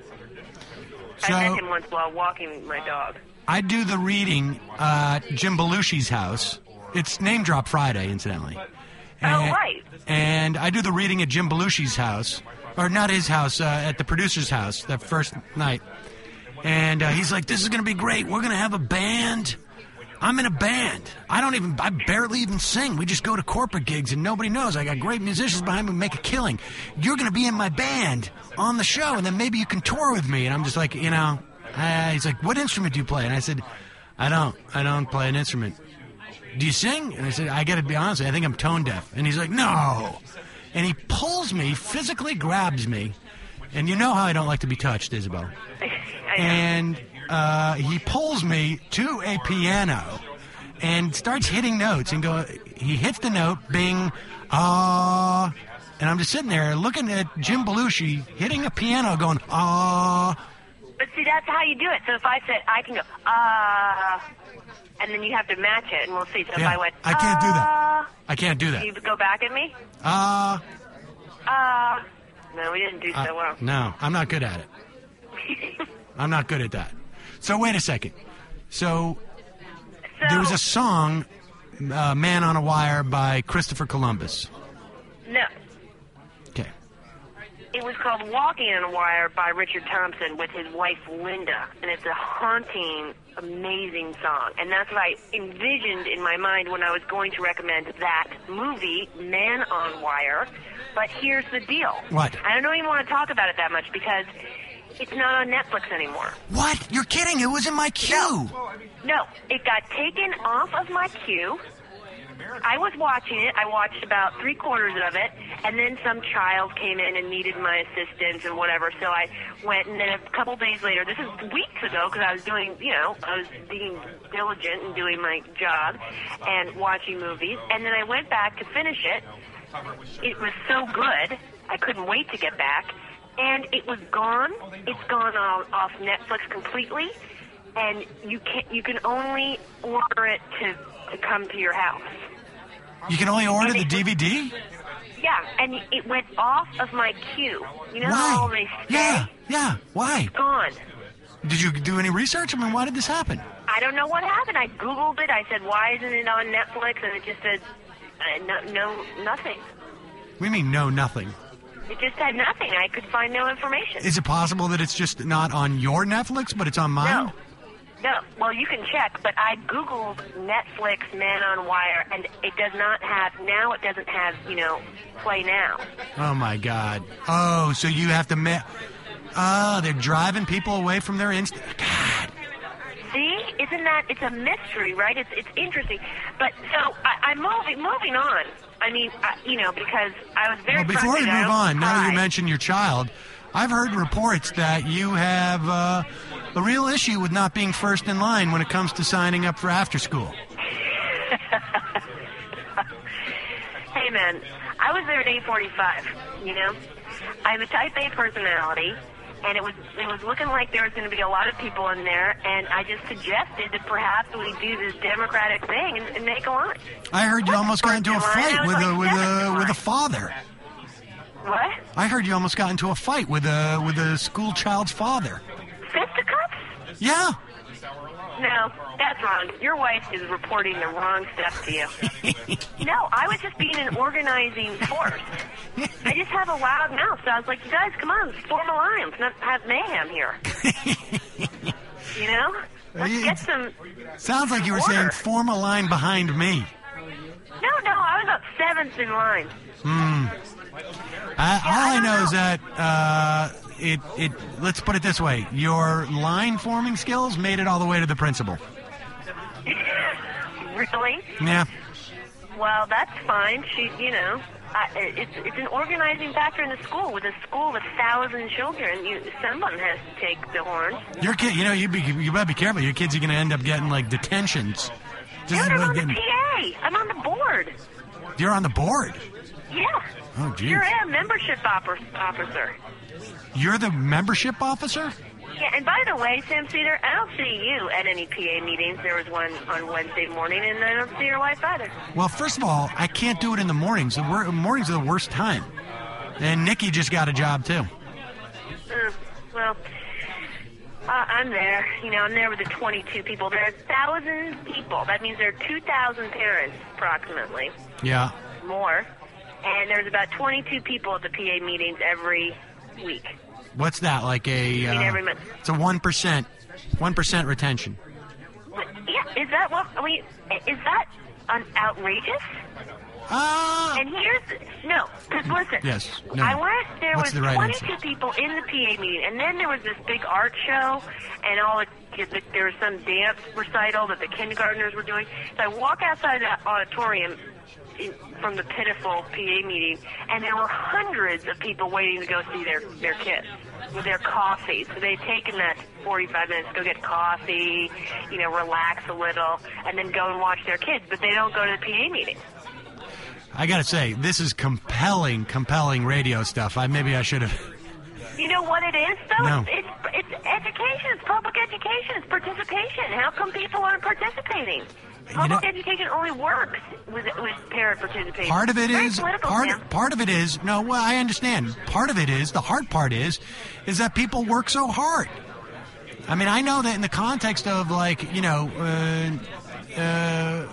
So I met him once while walking my dog. I do the reading at Jim Belushi's house. It's Name Drop Friday, incidentally. Oh, right. And I do the reading at Jim Belushi's house. Or not his house, uh, at the producer's house, that first night. And uh, he's like, this is going to be great. We're going to have a band. I'm in a band. I don't even, I barely even sing. We just go to corporate gigs and nobody knows. I got great musicians behind me who make a killing. You're going to be in my band on the show, and then maybe you can tour with me. And I'm just like, you know, uh, he's like, what instrument do you play? And I said, I don't. I don't play an instrument. Do you sing? And I said, I got to be honest, I think I'm tone deaf. And he's like, no. And he pulls me, physically grabs me. And you know how I don't like to be touched, Isabel. I know. And uh, he pulls me to a piano and starts hitting notes. And go, he hits the note, bing, ah. And I'm just sitting there looking at Jim Belushi hitting a piano going, ah. But see, that's how you do it. So if I said, I can go, ah, uh, and then you have to match it, and we'll see. So if Yeah, I went, I can't do that. "Ah," I can't do that. you go back at me? Ah. Ah. no, we didn't do so Uh, well. no, I'm not good at it. I'm not good at that. So wait a second. So So, there was a song, uh, "Man on a Wire" by Christopher Columbus. no. Okay. It was called Walking on a Wire by Richard Thompson with his wife Linda, and it's a haunting, amazing song. And that's what I envisioned in my mind when I was going to recommend that movie, Man on Wire. But here's the deal. What? I don't even want to talk about it that much because it's not on Netflix anymore. What? You're kidding? It was in my queue. No, it got taken off of my queue. I was watching it. I watched about three quarters of it, and then some child came in and needed my assistance and whatever. So I went, and then a couple days later, this is weeks ago, because I was doing, you know, I was being diligent and doing my job and watching movies. And then I went back to finish it. It was so good, I couldn't wait to get back. And it was gone. It's gone all, off Netflix completely, and you can you can only order it to to come to your house. You can only order the D V D? Yeah, and it went off of my queue. You know how Why? they stay? Yeah, yeah. Why? Gone. Did you do any research? I mean, why did this happen? I don't know what happened. I Googled it. I said, why isn't it on Netflix? And it just said, uh, no, no, nothing. We mean no, nothing. It just had nothing. I could find no information. Is it possible that it's just not on your Netflix, but it's on mine? No. No. Well, you can check, but I Googled Netflix Man on Wire, and it does not have, now it doesn't have, you know, Play Now. Oh, my God. Oh, so you have to... Ma- oh, they're driving people away from their Insta... God. See? Isn't that, it's a mystery, right? It's it's interesting. But, so, I, I'm moving, moving on. I mean, I, you know, because I was very Well, before we frustrated. move I on, now that you cried. mention your child, I've heard reports that you have uh, a real issue with not being first in line when it comes to signing up for after school. hey, man, I was there at eight forty-five, you know? I have a type A personality, and it was it was looking like there was going to be a lot of people in there, and I just suggested that perhaps we do this democratic thing and, and make a line. I heard you What almost got into a first in line? fight I was with like a with seventh in a with a line. father. What? I heard you almost got into a fight with a with a school child's father. Fisticuffs? Yeah. No, that's wrong. Your wife is reporting the wrong stuff to you. No, I was just being an organizing force. I just have a loud mouth, so I was like, you guys, come on, form a line. Let's not have mayhem here. You know? Let's get some... Sounds like you were order. saying form a line behind me. No, no, I was up seventh in line. Hmm. I, all I I don't know, know. is that uh, it it. Let's put it this way: your line forming skills made it all the way to the principal. Really? Yeah. Well, that's fine. She, you know, I, it's it's an organizing factor in the school. With a school with a thousand children, you someone has to take the horn. Your kid, you know, you be you better be careful. Your kids are going to end up getting like detentions. Dude, Just I'm like on the getting- P A. I'm on the board. You're on the board. Yeah. Oh, geez. You're a membership oper- officer. You're the membership officer? Yeah, and by the way, Sam Cedar, I don't see you at any P A meetings. There was one on Wednesday morning, and I don't see your wife either. Well, first of all, I can't do it in the mornings. The wor- mornings are the worst time. And Nikki just got a job, too. Uh, well, uh, I'm there. You know, I'm there with the twenty-two people. There are one thousand people. That means there are two thousand parents, approximately, Yeah. more. And there's about twenty-two people at the P A meetings every week. What's that, like a... I mean, uh, every month. it's a one percent. one percent retention. But, yeah, is that what, I mean, is that un- outrageous? Ah! And here's, no, because listen, Yes, no. I went, there What's was the right twenty-two answer? people in the P A meeting, and then there was this big art show, and all the, the, there was some dance recital that the kindergartners were doing. So I walk outside the auditorium in, from the pitiful P A meeting, and there were hundreds of people waiting to go see their, their kids with their coffee. So they'd taken that forty-five minutes to go get coffee, you know, relax a little, and then go and watch their kids, but they don't go to the P A meeting. I got to say, this is compelling, compelling radio stuff. I Maybe I should have... You know what it is, though? No. It's, it's it's education. It's public education. It's participation. How come people aren't participating? Public know- education only works with with parent participation. Part of it Very is political, part Sam. part of it is no. Well, I understand. Part of it is the hard part is is that people work so hard. I mean, I know that in the context of like you know. Uh, uh,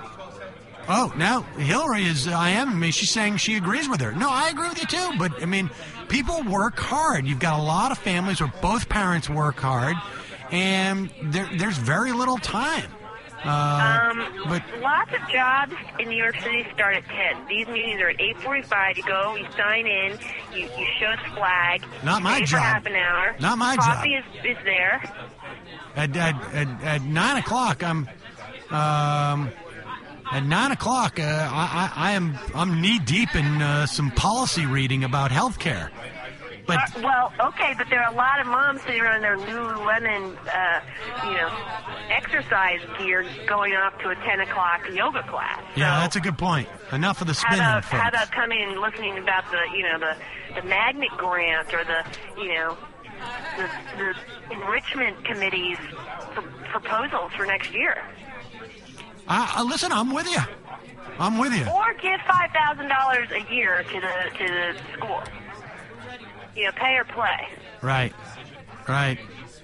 oh, now Hillary is I am me. She's saying she agrees with her. No, I agree with you too. But I mean, people work hard. You've got a lot of families where both parents work hard, and there, there's very little time. Uh, Um, but lots of jobs in New York City start at ten. These meetings are at eight forty-five. You go, you sign in, you, you show the flag. Not my stay job. For half an hour. Not my Coffee job. is, is there. At, at, at, at nine o'clock, I'm um, at nine o'clock. Uh, I, I, I am I'm knee deep in uh, some policy reading about health care. But Uh, well, okay, but there are a lot of moms sitting around in their Lululemon, uh, you know, exercise gear going off to a ten o'clock yoga class. yeah, So that's a good point. Enough of the how spinning, about, folks. how about coming and listening about the, you know, the, the magnet grant or the, you know, the, the enrichment committee's pr- proposals for next year? I, I, listen, I'm with you. I'm with you. Or give five thousand dollars a year to the to the school. You know, pay or play. Right, right.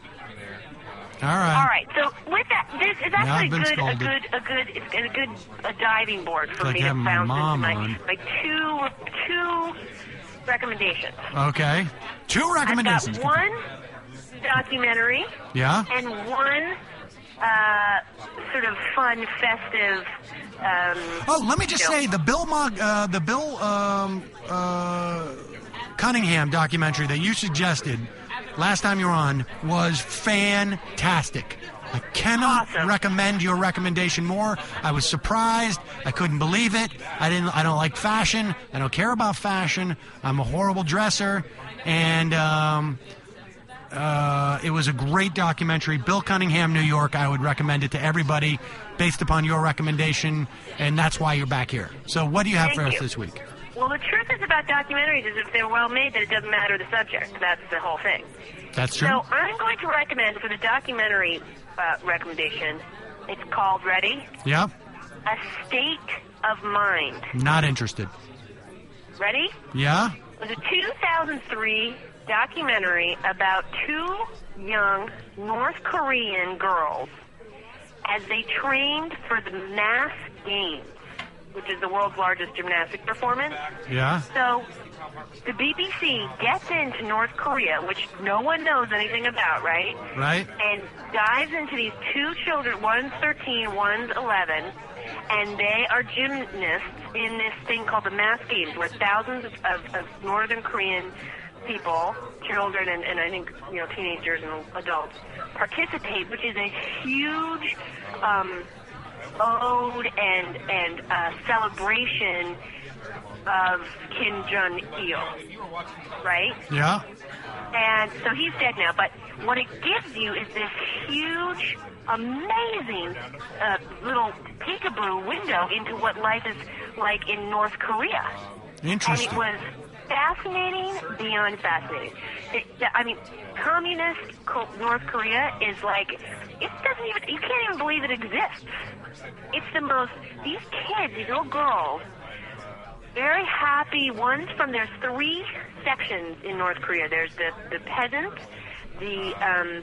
All right. All right. So with that, this is Now I've actually been good, a scolded. good, a good, it's a good a diving board for Like me to having my bounce mom into my, on. my two two recommendations. Okay. Two recommendations. I've got one documentary Yeah. and one uh, sort of fun, festive. Um, Oh, let me just you know, say the Bill Mog, uh, the Bill um, uh, Cunningham documentary that you suggested last time you were on was fantastic. I cannot Awesome. recommend your recommendation more. I was surprised. I couldn't believe it. I didn't. I don't like fashion. I don't care about fashion. I'm a horrible dresser, and um, Uh, it was a great documentary. Bill Cunningham, New York. I would recommend it to everybody based upon your recommendation, and that's why you're back here. So what do you have Thank for us you. this week? Well, the truth is about documentaries is if they're well made, that it doesn't matter the subject. That's the whole thing. That's true. So I'm going to recommend for the documentary uh, recommendation, it's called, ready? Yeah? A State of Mind. Not interested. Ready? Yeah? It was a two thousand three documentary about two young North Korean girls as they trained for the Mass Games, which is the world's largest gymnastic performance. Yeah? So the B B C gets into North Korea, which no one knows anything about, right? Right? And dives into these two children, one's thirteen, one's eleven, and they are gymnasts in this thing called the Mass Games, where thousands of, of, of Northern Korean people, children, and, and I think, you know, teenagers and adults participate, which is a huge um, ode and, and uh, celebration of Kim Jong-il, right? Yeah? And so he's dead now, but what it gives you is this huge, amazing uh, little peekaboo window into what life is like in North Korea. Interesting. And it was fascinating beyond fascinating. It, I mean, communist co- North Korea is like, it doesn't even, you can't even believe it exists. It's the most, these kids, these little girls, very happy. One's from, there's three sections in North Korea. There's the, the peasants, the, um,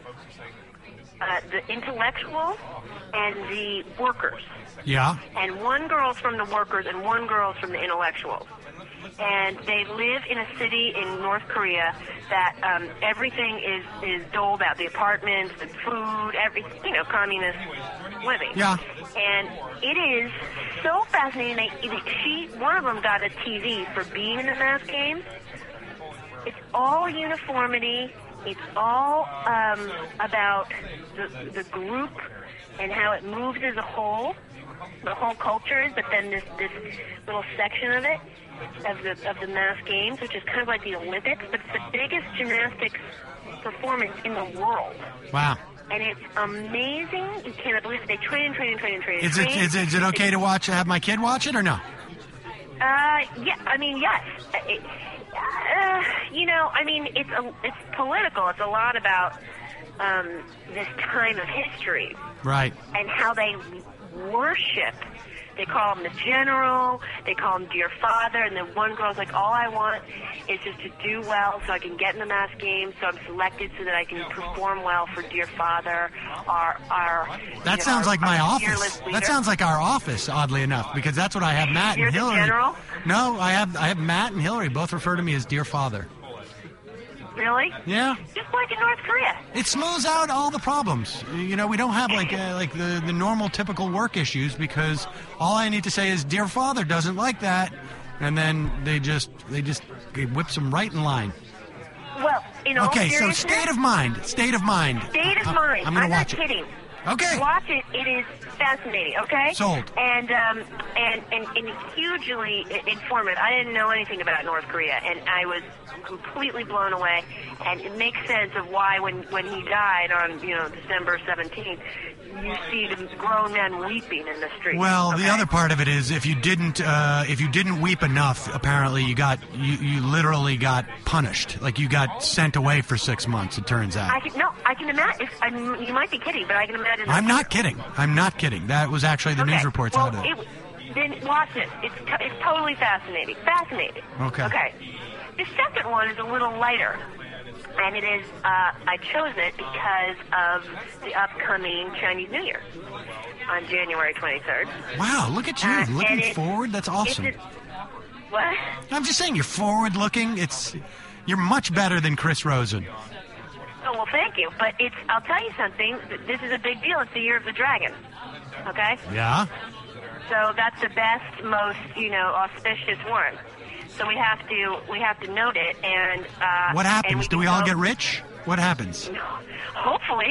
uh, the intellectuals, and the workers. Yeah? And one girl's from the workers and one girl's from the intellectuals. And they live in a city in North Korea that um, everything is, is doled out. The apartments, the food, every, you know, communist living. Yeah. And it is so fascinating. They, they, she, one of them got a T V for being in the Mass Games. It's all uniformity. It's all um, about the, the group and how it moves as a whole. The whole culture is, but then this, this little section of it, of the of the Mass Games, which is kind of like the Olympics, but it's the biggest gymnastics performance in the world. Wow. And it's amazing. You cannot believe it. They train, train, train, train, Is it, train. is, it, is it okay to watch, have my kid watch it or no? Uh, yeah, I mean, yes. It, uh, you know, I mean, it's a, it's political. It's a lot about um, this time of history. Right. And how they worship. They call him the general. They call him dear father. And then one girl's like, all I want is just to do well so I can get in the Mass Games, so I'm selected so that I can perform well for dear father. Our, our, That you sounds know, like our, my our office. fearless leader. That sounds like our office, oddly enough, because that's what I have Matt You're and the Hillary. general? No, I have I have Matt and Hillary both refer to me as dear father. Really? Yeah. Just like in North Korea. It smooths out all the problems. You know, we don't have like uh, like the, the normal typical work issues because all I need to say is dear father doesn't like that, and then they just they just it whips them right in line. Well, in all Okay, so seriousness, state of mind, state of mind. State of I- mind. I'm gonna not watch it. kidding. Okay. Watch it. It is fascinating. Okay. Sold. And um and and, and hugely i- informative. I didn't know anything about North Korea, and I was completely blown away. And it makes sense of why when when he died on you know December seventeenth, you see the grown men weeping in the street. Well, okay? the other part of it is if you didn't uh, if you didn't weep enough, apparently you got you, you literally got punished. Like you got sent away for six months. It turns out. I can no. I can imagine. I mean, you might be kidding, but I can imagine. I'm not kidding. I'm not kidding. That was actually the Okay. news reports well, out of it. it. Then watch it. It's t- it's totally fascinating. Fascinating. Okay. Okay. The second one is a little lighter, and it is. Uh, I chose it because of the upcoming Chinese New Year on January twenty-third. Wow, look at you, Uh, and looking it- forward. That's awesome. It's a, what? I'm just saying, you're forward looking. It's you're much better than Chris Rosen. Oh well, thank you. But it's. I'll tell you something. This is a big deal. It's the year of the dragon. Okay. Yeah. So that's the best, most you know, auspicious one. So we have to we have to note it. And uh, What and happens? Do we can all go- get rich? What happens? Hopefully.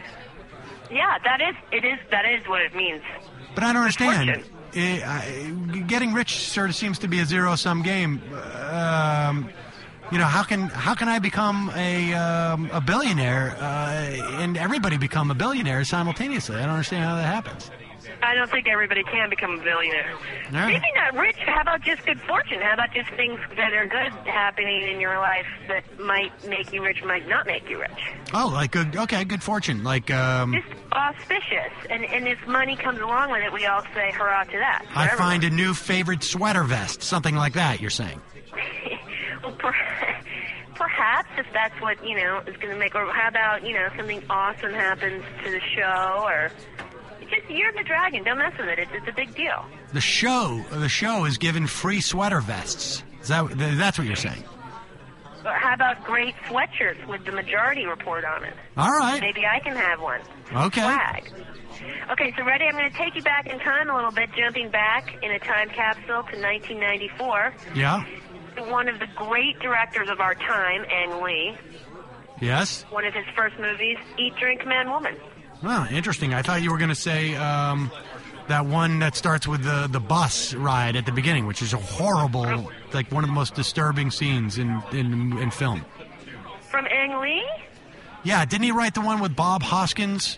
Yeah, that is it is that is what it means. But I don't understand. Fortune. Eh, I- getting rich sort of seems to be a zero-sum game. Um, you know, how can how can I become a um, a billionaire uh, and everybody become a billionaire simultaneously? I don't understand how that happens. I don't think everybody can become a billionaire. All right. Maybe not rich. How about just good fortune? How about just things that are good happening in your life that might make you rich, might not make you rich? Oh, like good. Okay, good fortune. Like um, Just auspicious. And, and if money comes along with it, we all say hurrah to that. I For find a everyone. new favorite sweater vest, something like that. You're saying? Well, per- perhaps if that's what, you know, is going to make, or how about, you know, something awesome happens to the show, or just Year of the Dragon. Don't mess with it. It's, it's a big deal. The show, the show is given free sweater vests. Is that that's what you're saying? Or how about great sweatshirts with the Majority Report on it? All right. Maybe I can have one. Okay. Flag. Okay, so ready? I'm going to take you back in time a little bit, jumping back in a time capsule to nineteen ninety-four. Yeah. One of the great directors of our time, Ang Lee. Yes. One of his first movies, Eat, Drink, Man, Woman. Oh, interesting. I thought you were going to say um, that one that starts with the, the bus ride at the beginning, which is a horrible, like one of the most disturbing scenes in, in, in film. From Ang Lee? Yeah, didn't he write the one with Bob Hoskins?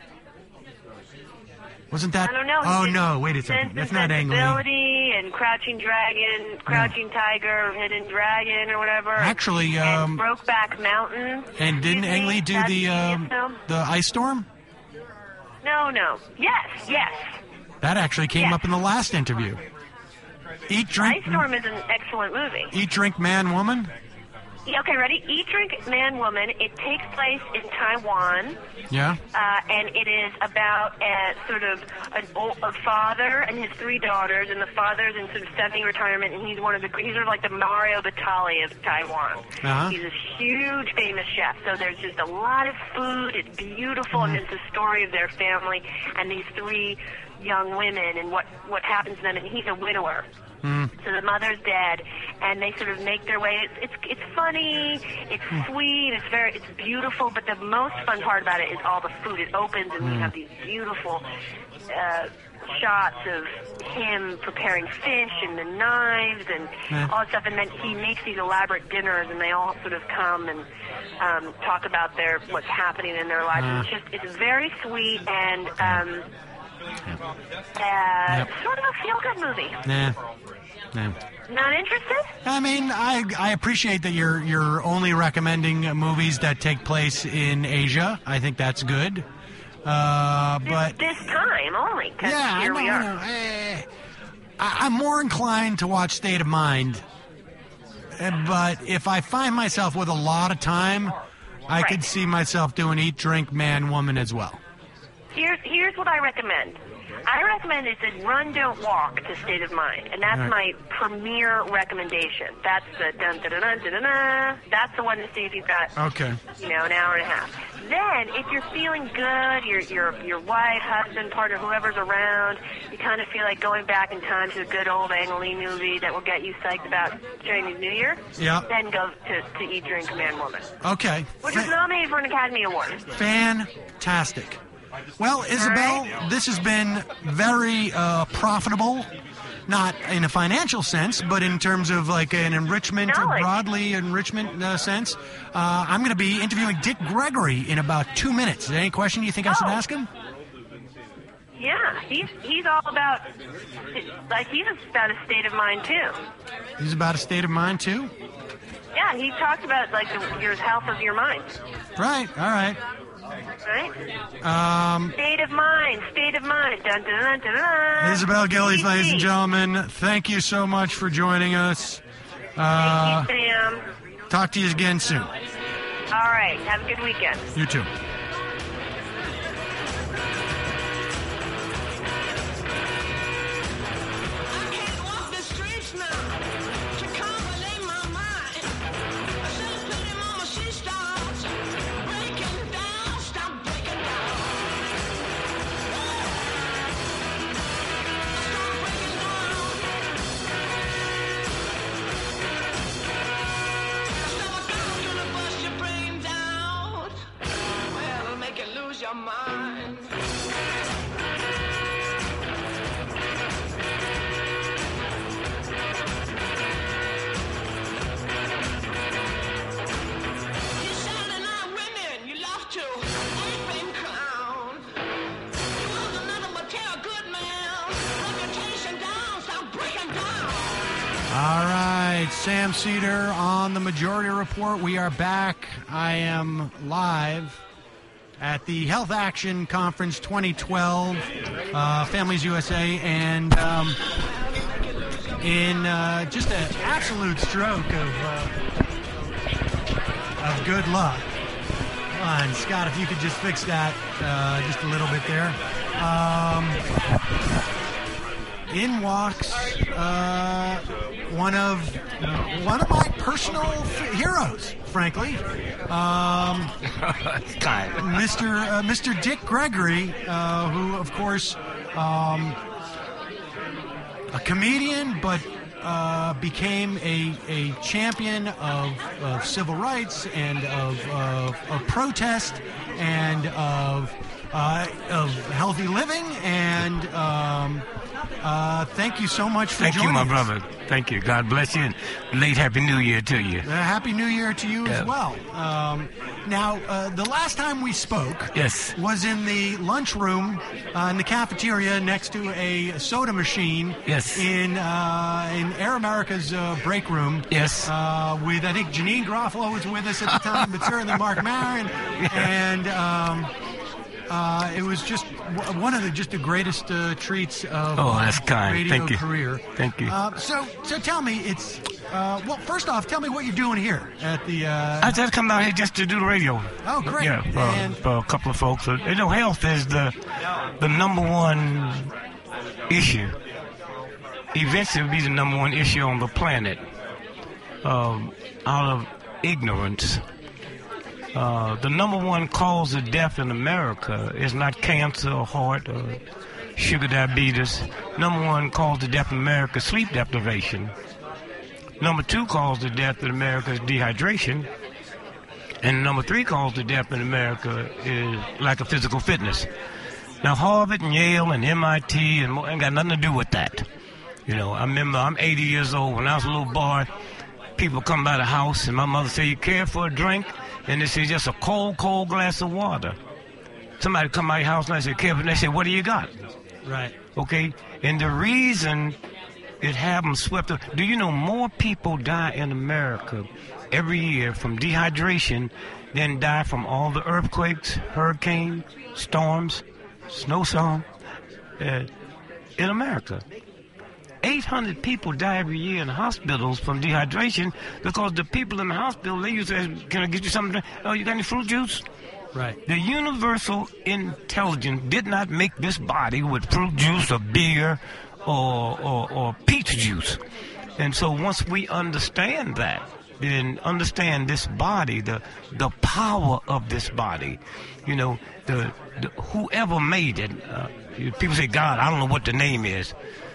Wasn't that? I don't know. Oh, He did no, wait a second. Sense That's and not Ang Lee. Sensibility and Crouching Dragon, Crouching Tiger, Hidden Dragon, or whatever. Actually, um, and Brokeback Mountain. And didn't Excuse Ang me, Lee do that's the a um, film. the Ice Storm? No, no. Yes, yes. That actually came Yes. up in the last interview. Eat, drink, Ice Storm is an excellent movie. eat, drink, man, woman. Yeah, okay, ready? Eat, Drink, Man, Woman. It takes place in Taiwan, Yeah. uh, and it is about a sort of an old, a father and his three daughters, and the father's in sort of semi-retirement, and he's one of the he's sort of like the Mario Batali of Taiwan. Uh-huh. He's a huge, famous chef. So there's just a lot of food. It's beautiful, and it's the story of their family and these three young women and what what happens to them. And he's a widower. Mm. So the mother's dead, and they sort of make their way. It's it's, it's funny, it's sweet, it's very, it's beautiful. But the most fun part about it is all the food. It opens, and we have these beautiful uh, shots of him preparing fish and the knives and Yeah. all that stuff. And then he makes these elaborate dinners, and they all sort of come and um, talk about their what's happening in their lives. Uh. It's just it's very sweet and um, uh, Yep. sort of a feel-good movie. Nah. Nah. Not interested? I mean, I I appreciate that you're you're only recommending uh, movies that take place in Asia. I think that's good. Uh, but This time only, because yeah, here I know, we I are. know. Eh, I, I'm more inclined to watch State of Mind. Uh, But if I find myself with a lot of time, I Right. could see myself doing Eat, Drink, Man, Woman as well. Here's here's what I recommend. I recommend it's a Run, Don't Walk to State of Mind, and that's Right. my premier recommendation. That's the dun dun dun dun dun dun. dun. That's the one to see if you've got Okay. you know an hour and a half. Then, if you're feeling good, your your your wife, husband, partner, whoever's around, you kind of feel like going back in time to a good old Ang Lee movie that will get you psyched about Chinese New Year. Yeah. Then go to to Eat, Drink, Man, Woman, Okay. which Fa- is nominated for an Academy Award. Fantastic. Well, Isabel, All right. this has been very uh, profitable, not in a financial sense, but in terms of like an enrichment, Knowledge. broadly enrichment uh, sense. Uh, I'm going to be interviewing Dick Gregory in about two minutes. Is there any question you think I should Oh. ask him? Yeah, he's he's all about like he's about a state of mind too. He's about a state of mind, too? Yeah, he talks about like the, your health of your mind, Right, all right. right? Um, State of mind, state of mind. Dun dun dun dun dun. Isabel Gillies, ladies and Easy. gentlemen, thank you so much for joining us. Uh, Thank you, Sam. talk to you again soon. All right, have a good weekend. You too. I can't walk the streets now to calmly my mind. I said pretty mama, she starts breaking down, stop breaking down. Stop breaking down. Stop a girl gonna bust your brains out. Well, it'll make you lose your mind. All right, Sam Cedar on the Majority Report. We are back. I am live at the Health Action Conference twenty twelve, uh, Families U S A, and um, in uh, just an absolute stroke of uh, of good luck. Come on, Scott, if you could just fix that uh, just a little bit there. Um, in walks uh, one of uh, one of my personal f- heroes, frankly, um, Mister Uh, Mister Dick Gregory, uh, who, of course, um, a comedian, but uh, became a, a champion of, of civil rights and of, of, of protest and of uh, of healthy living. And um, uh, thank you so much for Thank joining you, my us. brother. Thank you. God bless you. And late Happy New Year to you. Uh, Happy New Year to you Yeah. as well. Um, now, uh, the last time we spoke Yes. was in the lunchroom uh, in the cafeteria next to a soda machine Yes. in uh, in Air America's uh, break room. Yes. Uh, with, I think, Janine Garofalo was with us at the time, but certainly Mark Maron. And um, uh, it was just w- one of the just the greatest uh, treats of Oh, that's my kind. radio Thank you. career. Thank you. Uh, so, so tell me, it's uh, well. First off, tell me what you're doing here at the. Uh, I just come out here just to do the radio. Oh, great. Yeah, for, And- for a couple of folks. Uh, You know, health is the the number one issue. Eventually, it'll be the number one issue on the planet. Um, out of ignorance. Uh, the number one cause of death in America is not cancer or heart or sugar diabetes. Number one cause of death in America is sleep deprivation. Number two cause of death in America is dehydration. And number three cause of death in America is lack of physical fitness. Now, Harvard and Yale and M I T and more, ain't got nothing to do with that. You know, I remember I'm eighty years old. When I was a little boy, people come by the house and my mother said, "You care for a drink?" And they said, "Just a cold, cold glass of water." Somebody come by your house and I said, "Care for?" And they said, "What do you got?" right. Okay? And the reason it happens swept up, do you know more people die in America every year from dehydration than die from all the earthquakes, hurricanes, storms, snowstorm uh, in America? eight hundred people die every year in hospitals from dehydration because the people in the hospital, they used to ask, "Can I get you something? Oh, you got any fruit juice?" Right. The universal intelligence did not make this body with fruit juice or beer or, or, or peach juice. And so once we understand that, then understand this body, the the power of this body, you know, the, the whoever made it, uh, people say, "God, I don't know what the name is."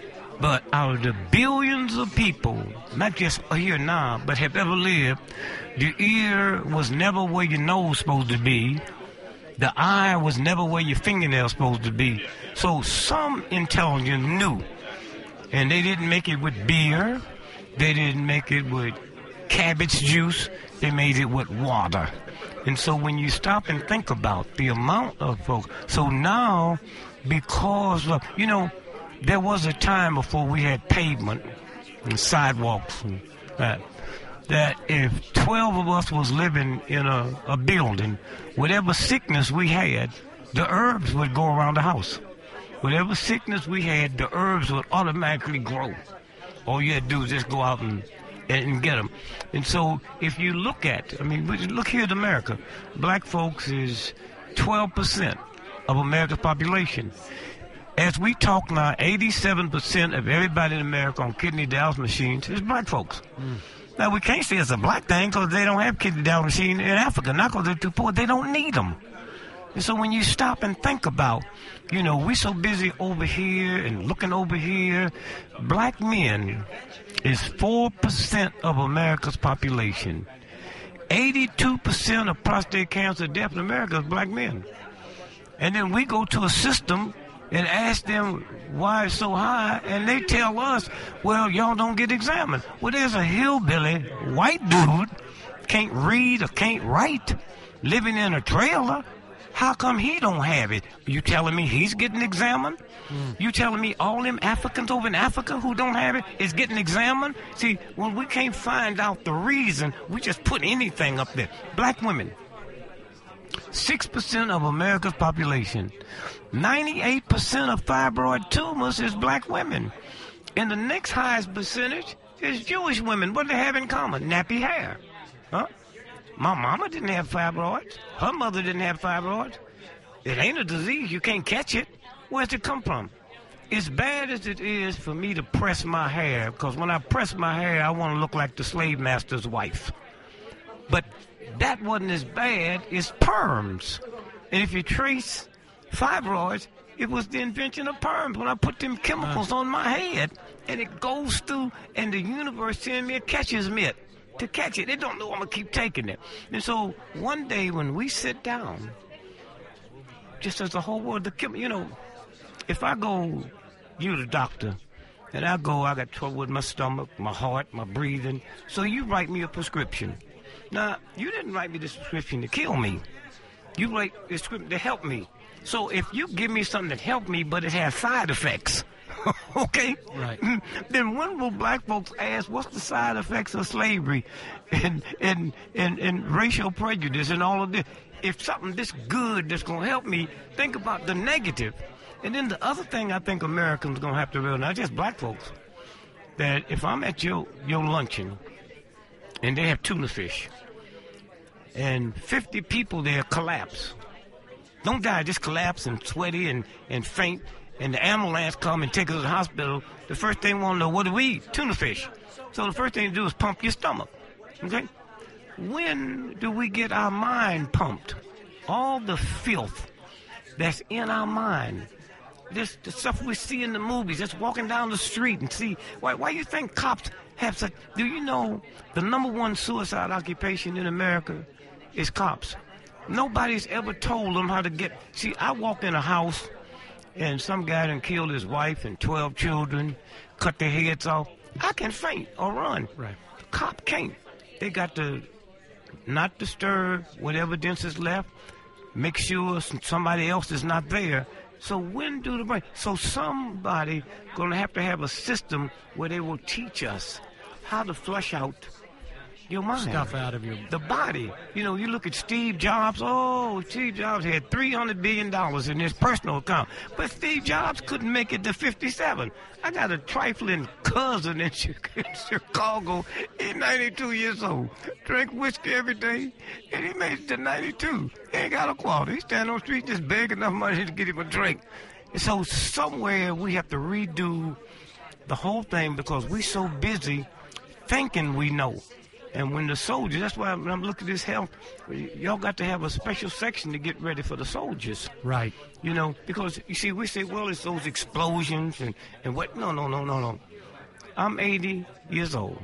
But out of the billions of people, not just here now, but have ever lived, the ear was never where your nose supposed to be. The eye was never where your fingernail supposed to be. So some intelligence knew. And they didn't make it with beer. They didn't make it with cabbage juice. They made it with water. And so when you stop and think about the amount of folks, so now because of, you know, there was a time before we had pavement and sidewalks and that, that if twelve of us was living in a, a building, whatever sickness we had, the herbs would go around the house. Whatever sickness we had, the herbs would automatically grow. All you had to do is just go out and, and get them. And so if you look at, I mean, look here at America. Black folks is twelve percent of America's population. As we talk now, eighty-seven percent of everybody in America on kidney dialysis machines is black folks. Mm. Now, we can't say it's a black thing because they don't have kidney dialysis machines in Africa. Not because they're too poor. They don't need them. And so when you stop and think about, you know, we're so busy over here and looking over here. Black men is four percent of America's population. eighty-two percent of prostate cancer death in America is black men. And then we go to a system and ask them why it's so high, and they tell us, well, y'all don't get examined. Well, there's a hillbilly white dude, can't read or can't write, living in a trailer, How come he don't have it? You telling me he's getting examined? Mm. You telling me all them Africans over in Africa who don't have it is getting examined? See, when we can't find out the reason, we just put anything up there. Black women, six percent of America's population, ninety-eight percent of fibroid tumors is black women. And the next highest percentage is Jewish women. What do they have in common? Nappy hair. Huh? My mama didn't have fibroids. Her mother didn't have fibroids. It ain't a disease. You can't catch it. Where's it come from? As bad as it is for me to press my hair, because when I press my hair, I want to look like the slave master's wife. But that wasn't as bad as perms. And if you trace fibroids, it was the invention of perms when I put them chemicals on my head, and it goes through, and the universe sends me a catcher's mitt to catch it. They don't know I'm going to keep taking it. And so one day when we sit down, just as the whole world, the you know, if I go, you the doctor, and I go, I got trouble with my stomach, my heart, my breathing, so you write me a prescription. Now, you didn't write me this prescription to kill me. You write this prescription to help me. So if you give me something that helped me, but it has side effects, okay? Right. Then when will black folks ask, what's the side effects of slavery and, and, and, and racial prejudice and all of this? If something this good that's going to help me, think about the negative. And then the other thing I think Americans going to have to realize, not just black folks, that if I'm at your, your luncheon and they have tuna fish and fifty people there collapse, don't die, just collapse and sweaty and, and faint, and the ambulance come and take us to the hospital, the first thing we want to know, what do we eat? Tuna fish. So the first thing to do is pump your stomach, okay? When do we get our mind pumped? All the filth that's in our mind, this the stuff we see in the movies, just walking down the street and see, why, why you think cops have such, do you know the number one suicide occupation in America is cops? Nobody's ever told them how to get, see, I walk in a house and some guy done killed his wife and twelve children, cut their heads off. I can faint or run. Right. The cop can't. They got to not disturb whatever evidence is left, make sure somebody else is not there. So when do the brain? So somebody gonna have to have a system where they will teach us how to flush out your mind. Stuff out of your... The body. You know, you look at Steve Jobs. Oh, Steve Jobs had three hundred billion dollars in his personal account. But Steve Jobs couldn't make it to fifty-seven. I got a trifling cousin in Chicago. He's ninety-two years old. Drink whiskey every day. And he made it to ninety-two. He ain't got a quarter. He stand on the street just beg enough money to get him a drink. And so somewhere we have to redo the whole thing because we so busy thinking we know. And when the soldiers, that's why when I'm looking at this health, y'all got to have a special section to get ready for the soldiers. Right. You know, because, you see, we say, well, it's those explosions and, and what. No, no, no, no, no. I'm eighty years old.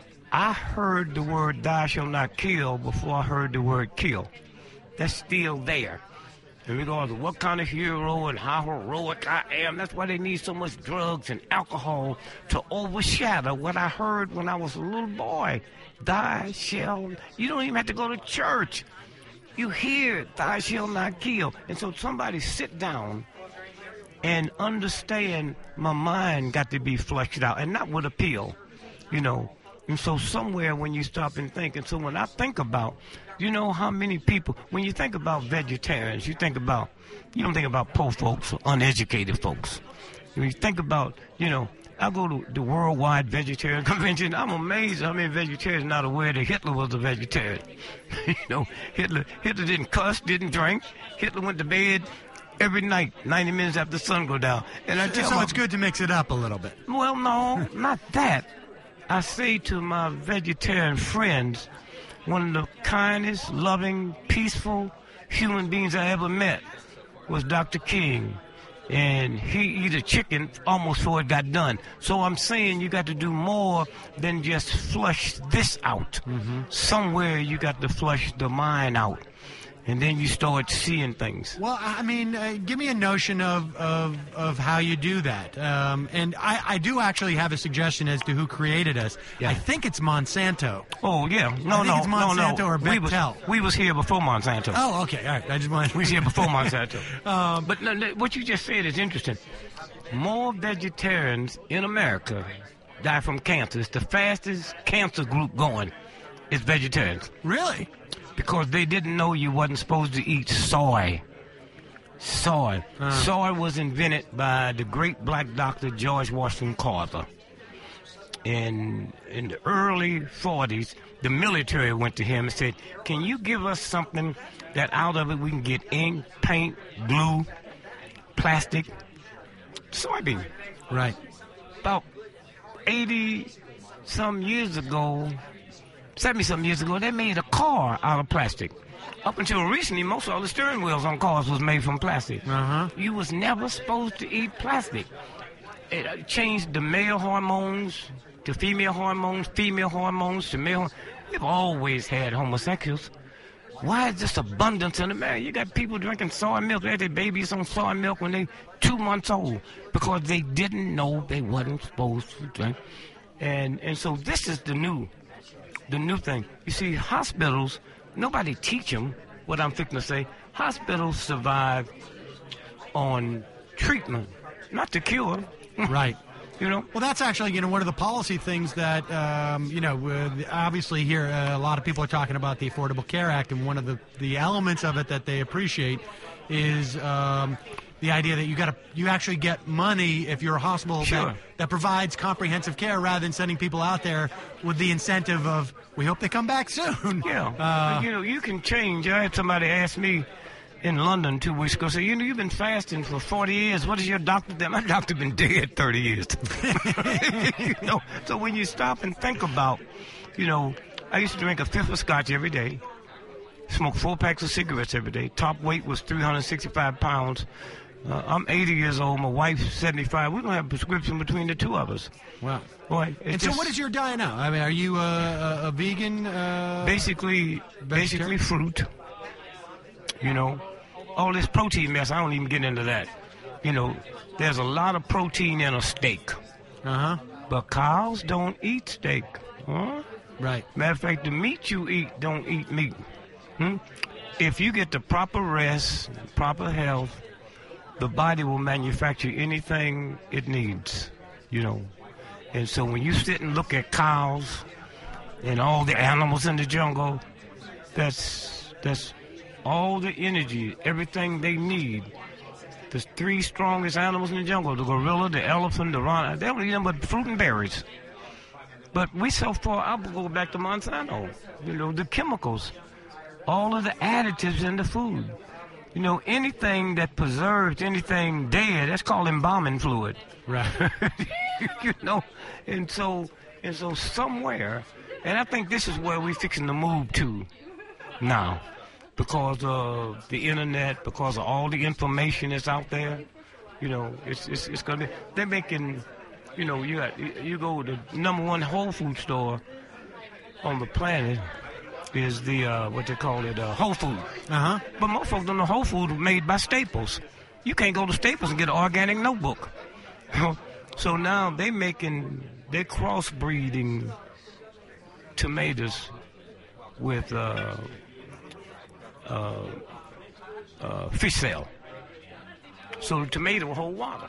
I heard the word thou shalt not kill before I heard the word kill. That's still there. And we go, what kind of hero and how heroic I am. That's why they need so much drugs and alcohol to overshadow what I heard when I was a little boy. Thou shalt, you don't even have to go to church. You hear, thou shalt not kill. And so somebody sit down and understand my mind got to be fleshed out, and not with a pill, you know. And so somewhere when you stop and think, and so when I think about, you know how many people, when you think about vegetarians, you think about, you don't think about poor folks or uneducated folks. When you think about, you know, I go to the Worldwide Vegetarian Convention. I'm amazed how many vegetarians not aware that Hitler was a vegetarian. You know, Hitler Hitler didn't cuss, didn't drink. Hitler went to bed every night, ninety minutes after the sun go down. And I tell so my, it's good to mix it up a little bit. Well, no, not that. I say to my vegetarian friends, one of the kindest, loving, peaceful human beings I ever met was Doctor King. And he eat a chicken almost before it got done. So I'm saying you got to do more than just flush this out. Mm-hmm. Somewhere you got to flush the mind out. and then you start seeing things. Well, I mean, uh, give me a notion of, of, of how you do that. Um, and I, I do actually have a suggestion as to who created us. Yeah. I think it's Monsanto. Oh, yeah. No, I think no, it's Monsanto no, no. or we was, Bechtel. we was here before Monsanto. Oh, okay. All right. I just wanted We was here before Monsanto. um, but no, no, what you just said is interesting. More vegetarians in America die from cancer. It's the fastest cancer group going is vegetarians. Really? Because they didn't know you wasn't supposed to eat soy. Soy. Uh. Soy was invented by the great black doctor George Washington Carver. In, in the early forties, the military went to him and said, can you give us something that out of it we can get ink, paint, glue, plastic, soybean? Right. About eighty some years ago, seventy some years ago, they made a car out of plastic. Up until recently, most of all the steering wheels on cars was made from plastic. Uh-huh. You was never supposed to eat plastic. It uh, changed the male hormones to female hormones, female hormones to male. We've always had homosexuals. Why is this abundance in America? You got people drinking soy milk. They had their babies on soy milk when they two months old because they didn't know they wasn't supposed to drink. And and so this is the new, the new thing. You see, hospitals, nobody teach them what I'm fixing to say. Hospitals survive on treatment, not the cure. Right. You know? Well, that's actually, you know, one of the policy things that, um, you know, uh, obviously here uh, a lot of people are talking about the Affordable Care Act, and one of the, the elements of it that they appreciate is um, the idea that you got to you actually get money if you're a hospital Sure. that, that provides comprehensive care rather than sending people out there with the incentive of we hope they come back soon. Yeah. Uh, you know, you can change. I had somebody ask me in London two weeks ago, say, you know, you've been fasting for forty years. What is your doctor done? My doctor been dead thirty years. You know, so when you stop and think about, you know, I used to drink a fifth of scotch every day, smoke four packs of cigarettes every day. Top weight was three hundred sixty-five pounds. Uh, I'm eighty years old. My wife's seventy-five. We don't have a prescription between the two of us. wow. Boy, it's And just so what is your diet now? I mean, are you a, a, a vegan? Uh, basically basically fruit? You know, all this protein mess. I don't even get into that. You know, there's a lot of protein in a steak, Uh-huh. but cows don't eat steak. Huh? Right. Matter of fact, the meat you eat don't eat meat. Hmm? If you get the proper rest, proper health, the body will manufacture anything it needs, you know. And so when you sit and look at cows and all the animals in the jungle, that's that's all the energy, everything they need. The three strongest animals in the jungle, the gorilla, the elephant, the rhino, they don't eat them but fruit and berries. But we so far, I'll go back to Monsanto, you know, the chemicals, all of the additives in the food. You know, anything that preserves anything dead, that's called embalming fluid. Right. You know, and so, and so somewhere, and I think this is where we're fixing to move to now, because of the internet, because of all the information that's out there. You know, it's it's, it's gonna be, they're making, you know, you got, you go to the number one Whole Food store on the planet is the uh, what they call it, uh, Whole Food. Uh-huh. But most folks don't know Whole Food was made by Staples. You can't go to Staples and get an organic notebook. So now they making, they're crossbreeding tomatoes with uh, uh, uh, fish cell. So the tomato will hold water.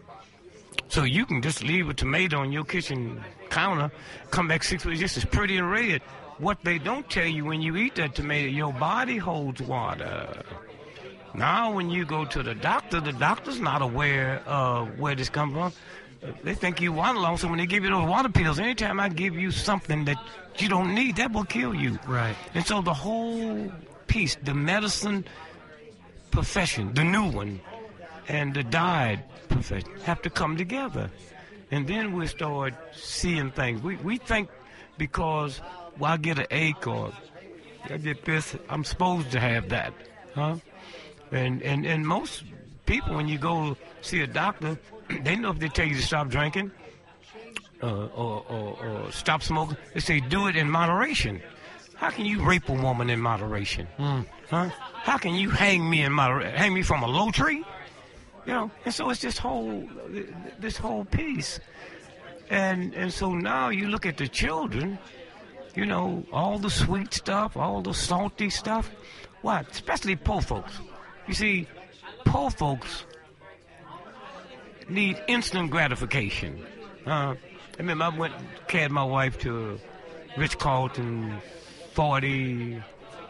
So you can just leave a tomato on your kitchen counter, come back six weeks, just as pretty and red. What they don't tell you when you eat that tomato, your body holds water. Now when you go to the doctor, the doctor's not aware of where this comes from. They think you waterlogged, so when they give you those water pills, anytime I give you something that you don't need, that will kill you. Right. And so the whole piece, the medicine profession, the new one, and the diet profession have to come together. And then we'll start seeing things. We we think because, well, I get an ache or I get this, I'm supposed to have that. Huh? And, and, and most people, when you go see a doctor, they know if they tell you to stop drinking uh, or, or, or stop smoking, they say do it in moderation. How can you rape a woman in moderation? Mm. Huh? How can you hang me in moder- hang me from a low tree? You know, and so it's this whole this whole piece. And and so now you look at the children, you know, all the sweet stuff, all the salty stuff. What? Especially poor folks. You see, poor folks need instant gratification. Uh, I remember I went, carried my wife to Ritz Carlton forty,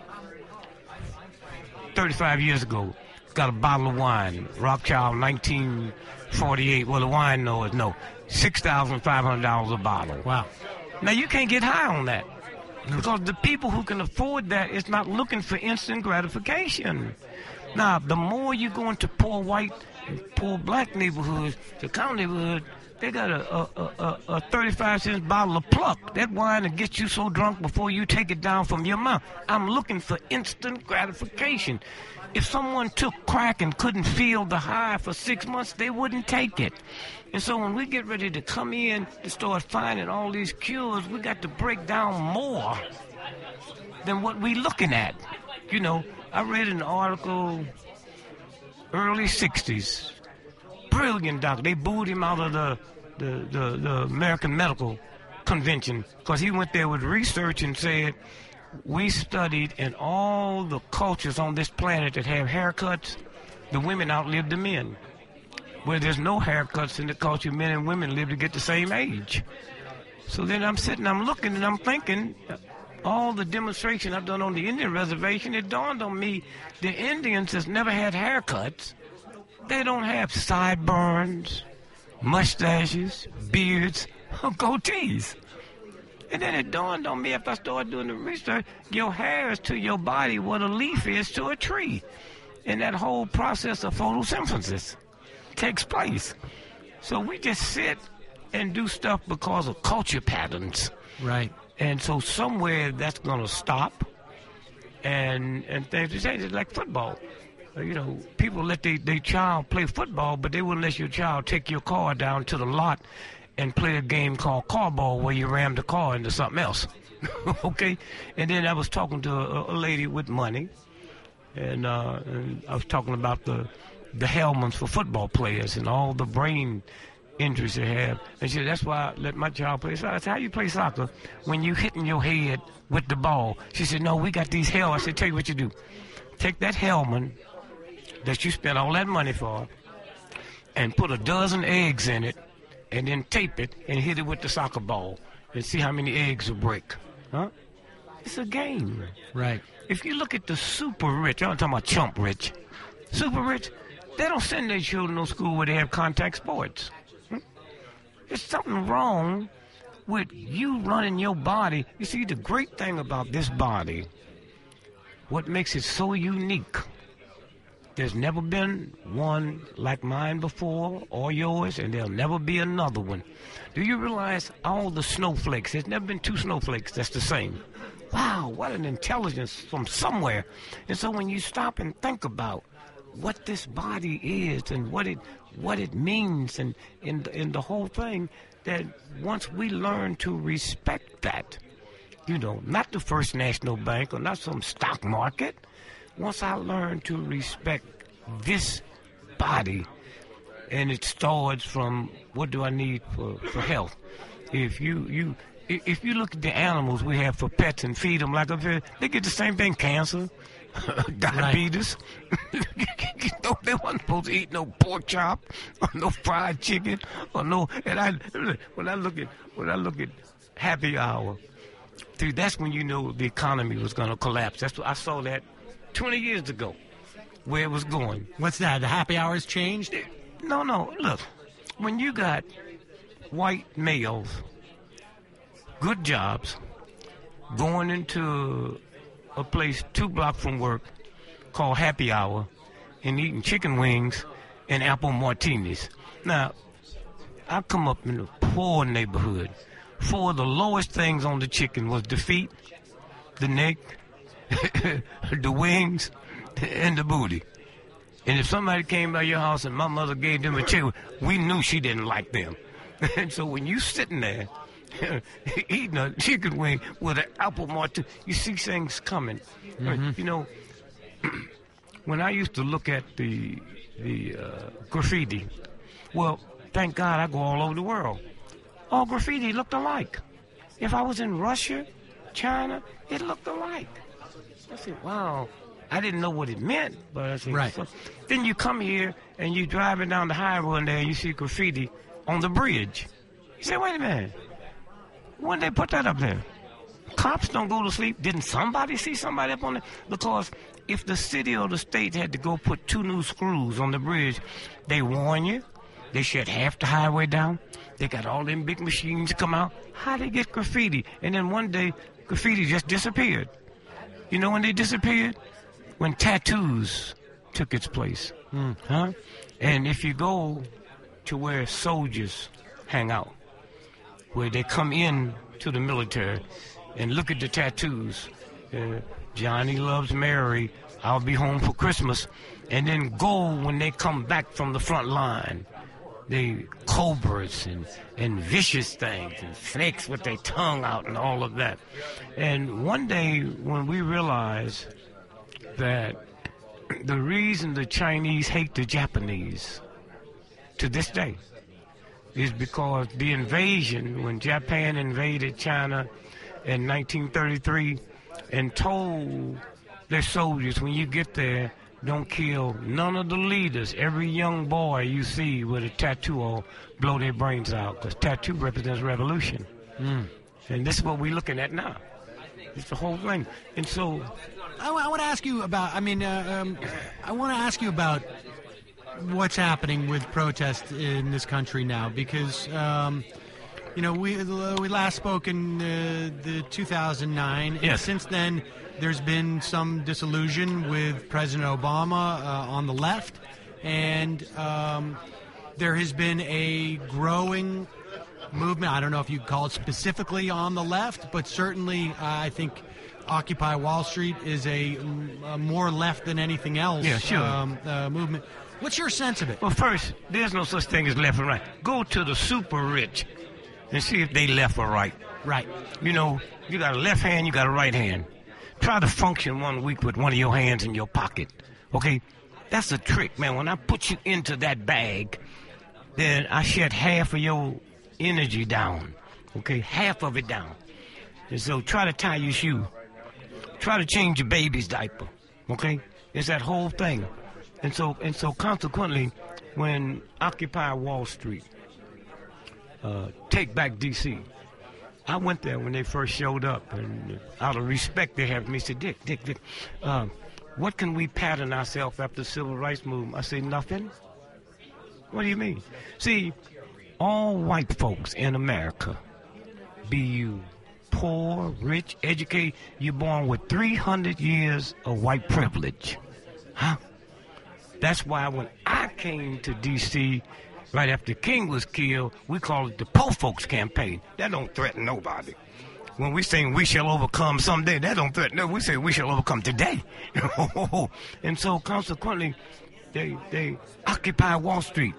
thirty-five years ago. Got a bottle of wine, Rothschild nineteen forty-eight. Well, the wine knows no, six thousand five hundred dollars a bottle. Wow. Now, you can't get high on that because the people who can afford that is not looking for instant gratification. Now, the more you go into poor white and poor black neighborhoods, the county neighborhood, they got a, a, a, a thirty-five cent bottle of Pluck. That wine will get you so drunk before you take it down from your mouth. I'm looking for instant gratification. If someone took crack and couldn't feel the high for six months, they wouldn't take it. And so when we get ready to come in to start finding all these cures, we got to break down more than what we're looking at. You know, I read an article early sixties. Brilliant doctor. They booed him out of the, the, the, the American Medical Convention because he went there with research and said, we studied in all the cultures on this planet that have haircuts, the women outlive the men. Where there's no haircuts in the culture, men and women live to get the same age. So then I'm sitting, I'm looking, and I'm thinking, all the demonstration I've done on the Indian reservation, it dawned on me, the Indians has never had haircuts. They don't have sideburns, mustaches, beards, or goatees. And then it dawned on me after I started doing the research, your hair is to your body what a leaf is to a tree. And that whole process of photosynthesis takes place. So we just sit and do stuff because of culture patterns. Right. And so somewhere that's going to stop. And and things to say, it's like football. Uh, You know, people let their they child play football, but they wouldn't let your child take your car down to the lot and play a game called car ball where you ram the car into something else. Okay? And then I was talking to a, a lady with money, and, uh, and I was talking about the the helmets for football players and all the brain injuries they have. And she said, that's why I let my child play. So I said, how you play soccer when you hitting your head with the ball? She said, no, we got these helmets. I said, tell you what you do. Take that helmet that you spent all that money for and put a dozen eggs in it, and then tape it and hit it with the soccer ball and see how many eggs will break. Huh? It's a game. Right. If you look at the super rich, I'm talking about chump rich, super rich, they don't send their children to school where they have contact sports. Hmm? There's something wrong with you running your body. You see, the great thing about this body, what makes it so unique, there's never been one like mine before or yours, and there'll never be another one. Do you realize all the snowflakes? There's never been two snowflakes that's the same. Wow, what an intelligence from somewhere. And so when you stop and think about what this body is and what it what it means and in in the whole thing, that once we learn to respect that, you know, not the First National Bank or not some stock market. Once I learn to respect this body, and it starts from what do I need for, for health. If you you if you look at the animals we have for pets and feed them like a, they get the same thing: cancer, diabetes. You know, they weren't supposed to eat no pork chop or no fried chicken or no. And I when I look at when I look at happy hour, dude, that's when you know the economy was going to collapse. That's what I saw that twenty years ago, where it was going. What's that? The happy hours changed? No, no. Look, when you got white males, good jobs, going into a place two blocks from work called Happy Hour and eating chicken wings and apple martinis. Now, I come up in a poor neighborhood. Four of the lowest things on the chicken was the feet, the neck, the wings, and the booty. And if somebody came by your house and my mother gave them a chicken, we knew she didn't like them. And so when you sitting there eating a chicken wing with an apple martini. You see things coming. Mm-hmm. You know, when I used to look at the the uh, graffiti, well, thank God I go all over the world. All graffiti looked alike. If I was in Russia, China, it looked alike. I said, wow. I didn't know what it meant, but I said, right. So, then you come here and you driving down the highway one day and you see graffiti on the bridge. You say, wait a minute. When they put that up there? Cops don't go to sleep. Didn't somebody see somebody up on it? Because if the city or the state had to go put two new screws on the bridge, they warn you. They shut half the highway down. They got all them big machines come out. How they get graffiti? And then one day, graffiti just disappeared. You know when they disappeared? When tattoos took its place. Mm. Huh? And if you go to where soldiers hang out, where they come in to the military and look at the tattoos, uh, Johnny loves Mary, I'll be home for Christmas, and then go when they come back from the front line. They cobras and, and vicious things and snakes with their tongue out and all of that. And one day when we realized that the reason the Chinese hate the Japanese to this day is because the invasion, when Japan invaded China in nineteen thirty-three and told their soldiers, when you get there, don't kill none of the leaders. Every young boy you see with a tattoo will blow their brains out, because tattoo represents revolution. Mm. And this is what we're looking at now. It's the whole thing. And so I, I want to ask you about, I mean, uh, um, I want to ask you about what's happening with protests in this country now, because, um, you know, we we last spoke in uh, the two thousand nine, and yes. since then there's been some disillusion with President Obama uh, on the left, and um, there has been a growing movement. I don't know if you'd call it specifically on the left, but certainly uh, I think Occupy Wall Street is a, a more left than anything else yeah, sure. um, uh, movement. What's your sense of it? Well, first, there's no such thing as left and right. Go to the super rich and see if they left or right. Right. You know, you got a left hand, you got a right hand. Try to function one week with one of your hands in your pocket. Okay? That's a trick, man. When I put you into that bag, then I shut half of your energy down. Okay? Half of it down. And so try to tie your shoe. Try to change your baby's diaper. Okay? It's that whole thing. And so and so consequently, when Occupy Wall Street, uh, Take Back D C, I went there when they first showed up, and out of respect they have me say, Dick, Dick, Dick, uh, what can we pattern ourselves after the civil rights movement? I say, nothing. What do you mean? See, all white folks in America, be you poor, rich, educated, you're born with three hundred years of white privilege. Huh? That's why when I came to D C right after King was killed, we call it the Poor Folks Campaign. That don't threaten nobody. When we say we shall overcome someday, that don't threaten. No, we say we shall overcome today. And so consequently, they they occupy Wall Street.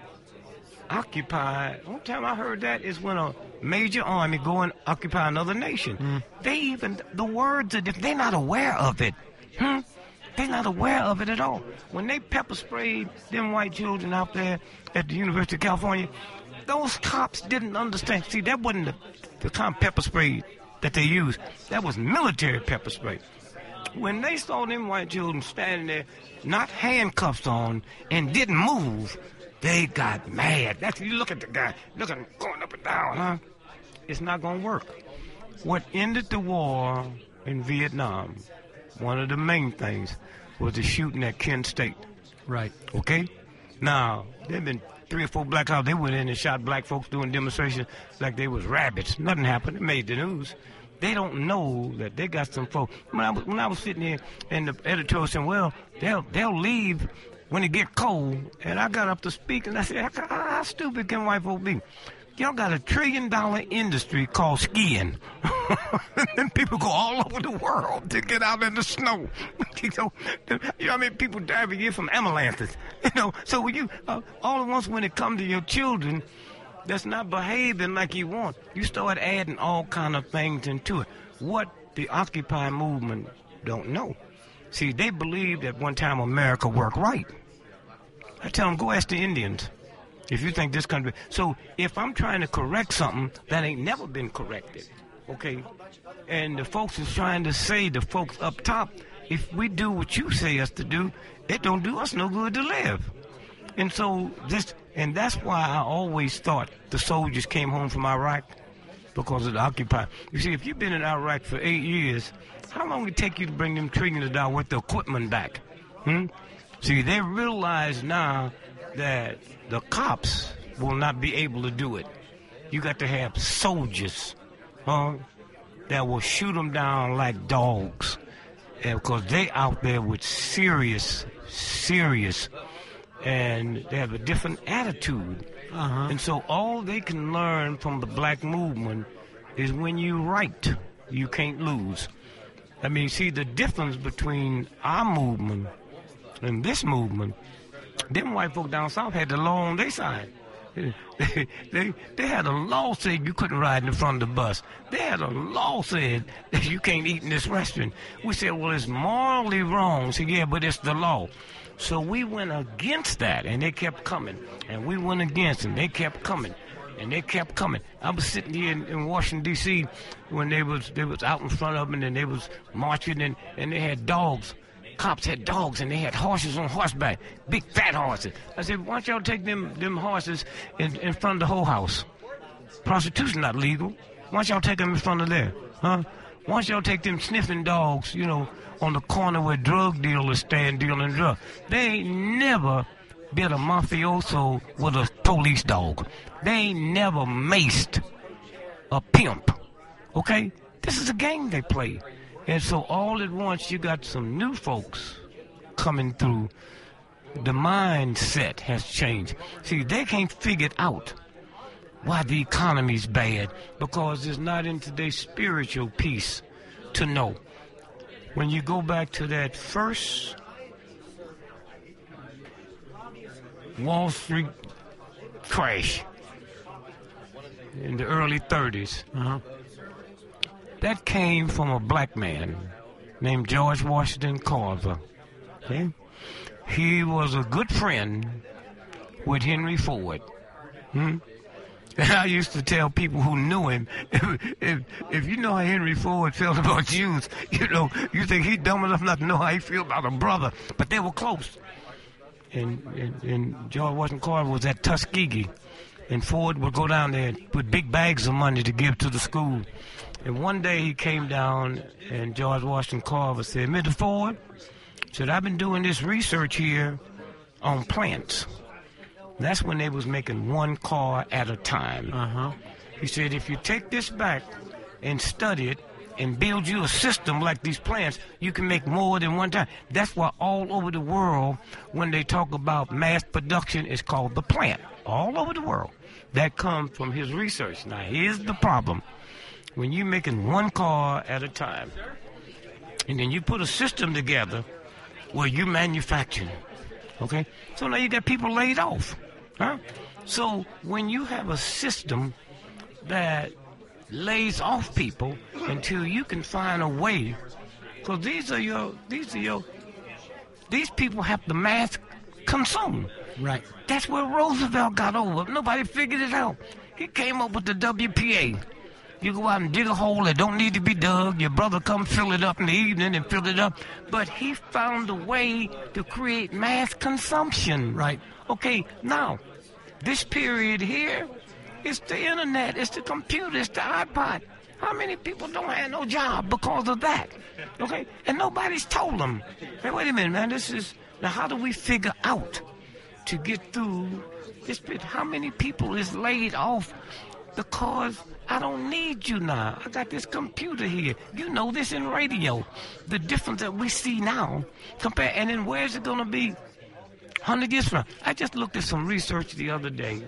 Occupy. One time I heard that is when a major army go and occupy another nation. Mm. They even the words are different. They're not aware of it. Hmm? They're not aware of it at all. When they pepper sprayed them white children out there at the University of California, those cops didn't understand. See, that wasn't the, the kind of pepper spray that they used. That was military pepper spray. When they saw them white children standing there, not handcuffs on, and didn't move, they got mad. That's, you look at the guy, look at him going up and down, huh? It's not going to work. What ended the war in Vietnam, one of the main things, was the shooting at Kent State. Right. Okay? Now, there have been three or four black cops. They went in and shot black folks doing demonstrations like they was rabbits. Nothing happened. It made the news. They don't know that they got some folks. When I was, when I was sitting there and the editor was saying, well, they'll, they'll leave when it get cold. And I got up to speak and I said, how, how stupid can white folk be? Y'all got a trillion dollar industry called skiing. And people go all over the world to get out in the snow. you know, you know, I mean, people die every year from avalanches. You know, so when you, uh, all at once when it comes to your children, that's not behaving like you want, you start adding all kind of things into it. What the Occupy movement don't know. See, they believed at one time America worked right. I tell them, go ask the Indians if you think this country. So if I'm trying to correct something that ain't never been corrected, okay, and the folks is trying to say, the folks up top, if we do what you say us to do, it don't do us no good to live. And so this, and that's why I always thought the soldiers came home from Iraq because of the Occupy. You see, if you've been in Iraq for eight years, how long it take you to bring them trillions of dollars worth of equipment back? Hmm? See, they realize now that the cops will not be able to do it. You got to have soldiers, huh, that will shoot them down like dogs, and because they out there with serious, serious, and they have a different attitude. Uh-huh. And so all they can learn from the black movement is when you right, you can't lose. I mean, see, the difference between our movement and this movement, them white folk down south had the law on their side. They, they, they had a law saying you couldn't ride in the front of the bus. They had a law saying that you can't eat in this restaurant. We said, well, it's morally wrong. So, yeah, but it's the law. So we went against that, and they kept coming. And we went against them. They kept coming. And they kept coming. I was sitting here in, in Washington, D C when they was they was out in front of them, and they was marching, and, and they had dogs. Cops had dogs, and they had horses on horseback, big fat horses. I said, why don't y'all take them them horses in, in front of the whole house? Prostitution not legal. Why don't y'all take them in front of there? Huh? Why don't y'all take them sniffing dogs, you know, on the corner where drug dealers stand dealing drugs? They ain't never been a mafioso with a police dog. They ain't never maced a pimp. Okay? This is a game they play. And so all at once you got some new folks coming through. The mindset has changed. See, they can't figure it out why the economy's bad, because it's not into their spiritual piece to know. When you go back to that first Wall Street crash in the early thirties, uh-huh, that came from a black man named George Washington Carver. Okay? He was a good friend with Henry Ford. Hmm? And I used to tell people who knew him, if, if, if you know how Henry Ford felt about Jews, you know, you think he's dumb enough not to know how he feel about a brother. But they were close. And, and, and George Washington Carver was at Tuskegee. And Ford would go down there with big bags of money to give to the school. And one day he came down, and George Washington Carver said, Mister Ford, said, I've been doing this research here on plants. That's when they was making one car at a time. Uh-huh. He said, if you take this back and study it and build you a system like these plants, you can make more than one time. That's why all over the world, when they talk about mass production, it's called the plant. All over the world. That comes from his research. Now, here's the problem. When you're making one car at a time, and then you put a system together where you manufacture, okay? So now you got people laid off, huh? So when you have a system that lays off people until you can find a way, because these are your, these are your, these people have to mass consume. Right. That's where Roosevelt got over. Nobody figured it out. He came up with the W P A. You go out and dig a hole that don't need to be dug. Your brother come fill it up in the evening and fill it up. But he found a way to create mass consumption. Right. Okay, now, this period here, it's the internet, it's the computer, it's the iPod. How many people don't have no job because of that? Okay? And nobody's told them. Hey, wait a minute, man, this is... Now, how do we figure out to get through this bit? How many people is laid off because I don't need you now? I got this computer here. You know this in radio. The difference that we see now, compare, and then where's it going to be one hundred years from now? I just looked at some research the other day.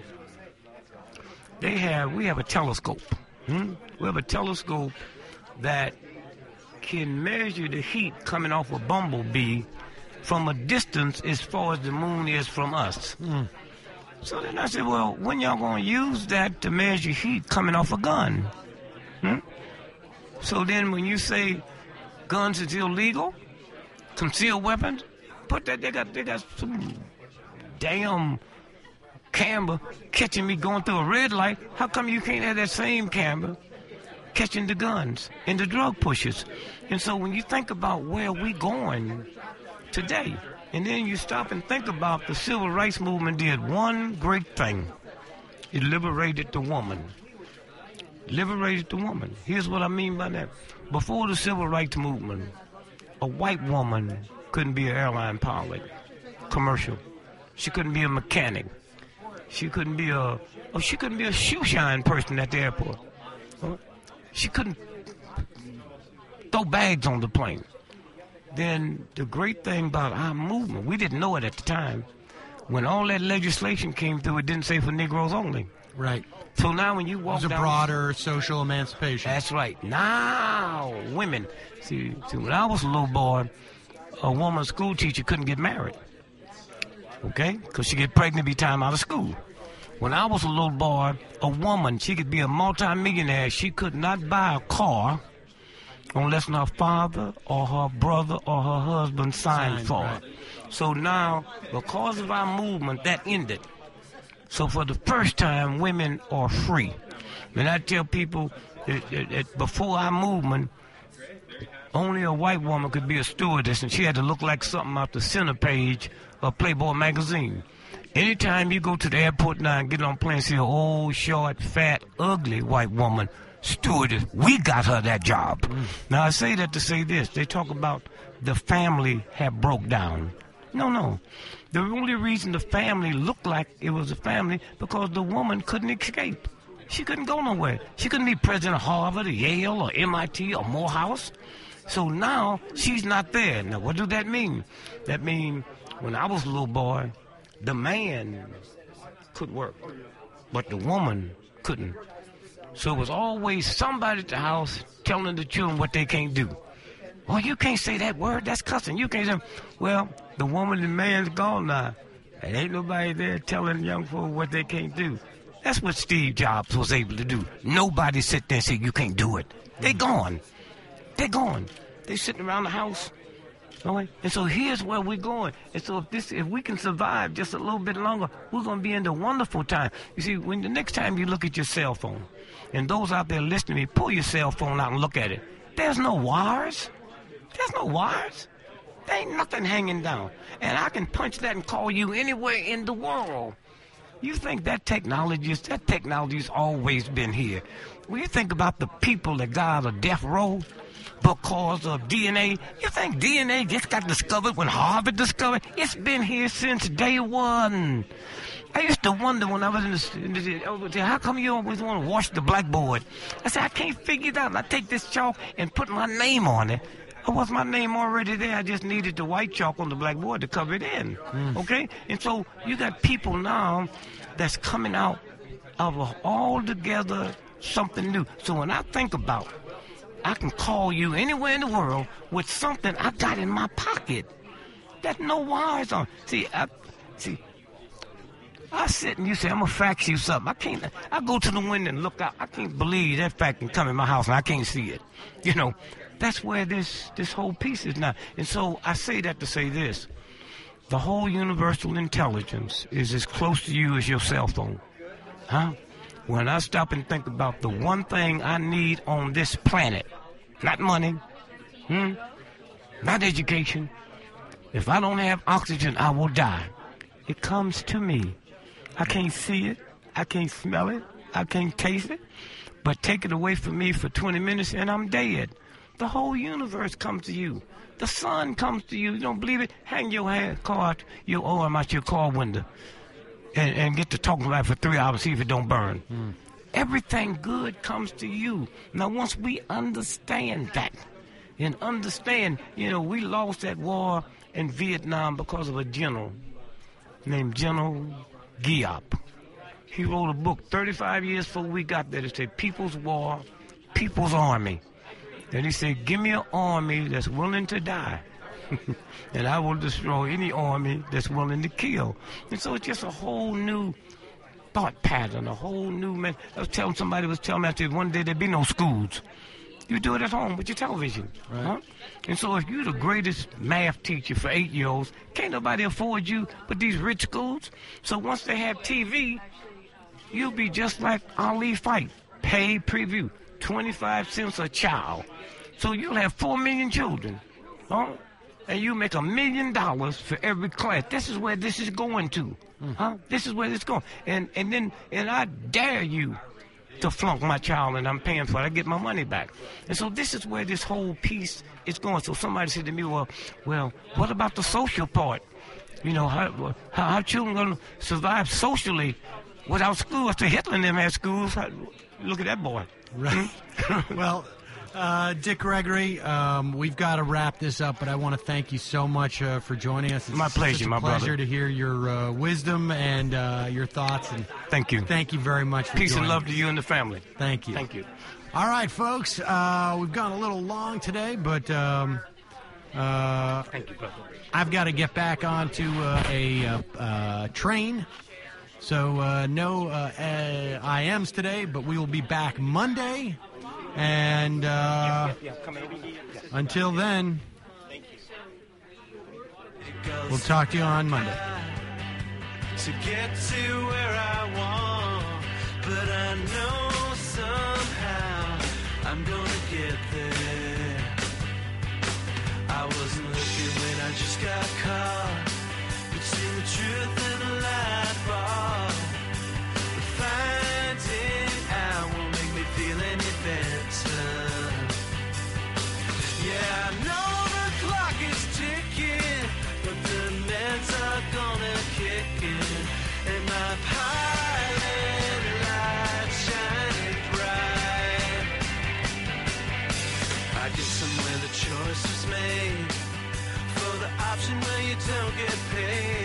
They have, we have a telescope. Hmm? We have a telescope that can measure the heat coming off a bumblebee from a distance as far as the moon is from us. Mm. So then I said, well, when y'all going to use that to measure heat coming off a gun? Hmm? So then when you say guns is illegal, concealed weapons, put that, they got, they got some damn camera catching me going through a red light. How come you can't have that same camera catching the guns and the drug pushers? And so when you think about where we going today, and then you stop and think about the civil rights movement did one great thing. It liberated the woman. Liberated the woman. Here's what I mean by that. Before the civil rights movement, a white woman couldn't be an airline pilot, commercial. She couldn't be a mechanic. She couldn't be a, oh, she couldn't be a shoe shine person at the airport. She couldn't throw bags on the plane. Then the great thing about our movement, we didn't know it at the time. When all that legislation came through, it didn't say for Negroes only. Right. So now when you walk It was a down, broader social emancipation. that's right. Now women, see, see, when I was a little boy, a woman school teacher couldn't get married. Okay, because she get pregnant, be time out of school. When I was a little boy, a woman, she could be a multimillionaire. She could not buy a car unless her father or her brother or her husband signed, Signed, for right. it. So now, because of our movement, that ended. So for the first time, women are free. And I tell people that, that, that before our movement, only a white woman could be a stewardess, and she had to look like something off the center page of Playboy magazine. Anytime you go to the airport now and get on a plane and see an old, short, fat, ugly white woman stewardess, we got her that job. Mm. Now, I say that to say this. They talk about the family have broke down. No, no. The only reason the family looked like it was a family because the woman couldn't escape. She couldn't go nowhere. She couldn't be president of Harvard or Yale or M I T or Morehouse. So now she's not there. Now, what does that mean? That means when I was a little boy, the man could work, but the woman couldn't. So it was always somebody at the house telling the children what they can't do. Oh, you can't say that word. That's cussing. You can't say. Well, the woman and man's gone now. And ain't nobody there telling young folk what they can't do. That's what Steve Jobs was able to do. Nobody sit there and say, you can't do it. They gone. They're gone. They sitting around the house. Right? And so here's where we're going. And so if this, if we can survive just a little bit longer, we're going to be in the wonderful time. You see, when the next time you look at your cell phone, and those out there listening to me, pull your cell phone out and look at it. There's no wires. There's no wires. There ain't nothing hanging down. And I can punch that and call you anywhere in the world. You think that technology is, that technology's always been here. When you think about the people that got out of death row because of D N A, you think D N A just got discovered when Harvard discovered? It's been here since day one. I used to wonder when I was in the, in the over there, how come you always want to wash the blackboard? I said, I can't figure it out. And I take this chalk and put my name on it. Or was my name already there? I just needed the white chalk on the blackboard to cover it in. Mm. Okay? And so you got people now that's coming out of a altogether something new. So when I think about, I can call you anywhere in the world with something I got in my pocket. There's no wires on. See, I, see, I sit and you say, I'm going to fax you something. I can't, I go to the window and look out. I can't believe that fact can come in my house and I can't see it. You know, that's where this, this whole piece is now. And so I say that to say this. The whole universal intelligence is as close to you as your cell phone. Huh? When I stop and think about the one thing I need on this planet, not money, hmm, not education. If I don't have oxygen, I will die. It comes to me. I can't see it. I can't smell it. I can't taste it. But take it away from me for twenty minutes and I'm dead. The whole universe comes to you. The sun comes to you. You don't believe it? Hang your hand, car, your arm out your car window and, and get to talking about it for three hours, see if it don't burn. Mm. Everything good comes to you. Now, once we understand that and understand, you know, we lost that war in Vietnam because of a general named General Giap. He wrote a book thirty-five years before we got there. It said People's War, People's Army. And he said, give me an army that's willing to die and I will destroy any army that's willing to kill. And so it's just a whole new thought pattern, a whole new man. I was telling somebody was telling me that one day there'd be no schools. You do it at home with your television. Right. Huh? And so if you're the greatest math teacher for eight-year-olds, can't nobody afford you but these rich schools. So once they have T V, you'll be just like Ali Fight. Pay preview, twenty-five cents a child. So you'll have four million children. Huh? And you make a million dollars for every class. This is where this is going to. Mm. Huh? This is where it's going. And and then and I dare you to flunk my child, and I'm paying for it. I get my money back. And so this is where this whole piece is going. So somebody said to me, well, well, what about the social part? You know, how how, how children going to survive socially without school? After Hitler and them had schools, how, look at that boy. Right. Well, uh, Dick Gregory, um, we've got to wrap this up, but I want to thank you so much uh, for joining us. It's My pleasure, such a my pleasure brother. to hear your uh, wisdom and uh, your thoughts. And Thank you. thank you very much for Peace and joining love us. to you and the family. Thank you. Thank you. All right, folks, uh, we've gone a little long today, but um, uh, Thank you, brother. I've got to get back onto uh, a uh, uh, train. So uh, no uh, uh, I Ms today, but we will be back Monday. And uh, until then, we'll talk to you on Monday. To get to where I want, but I know somehow I'm gonna get there. I wasn't looking when I just got caught between the truth and the light bar. But finding out won't make me feel any better. Yeah, I know the clock is ticking, but the meds are gonna kick in, and my pilot light shining bright. I get somewhere the choice was made for the option where you don't get paid.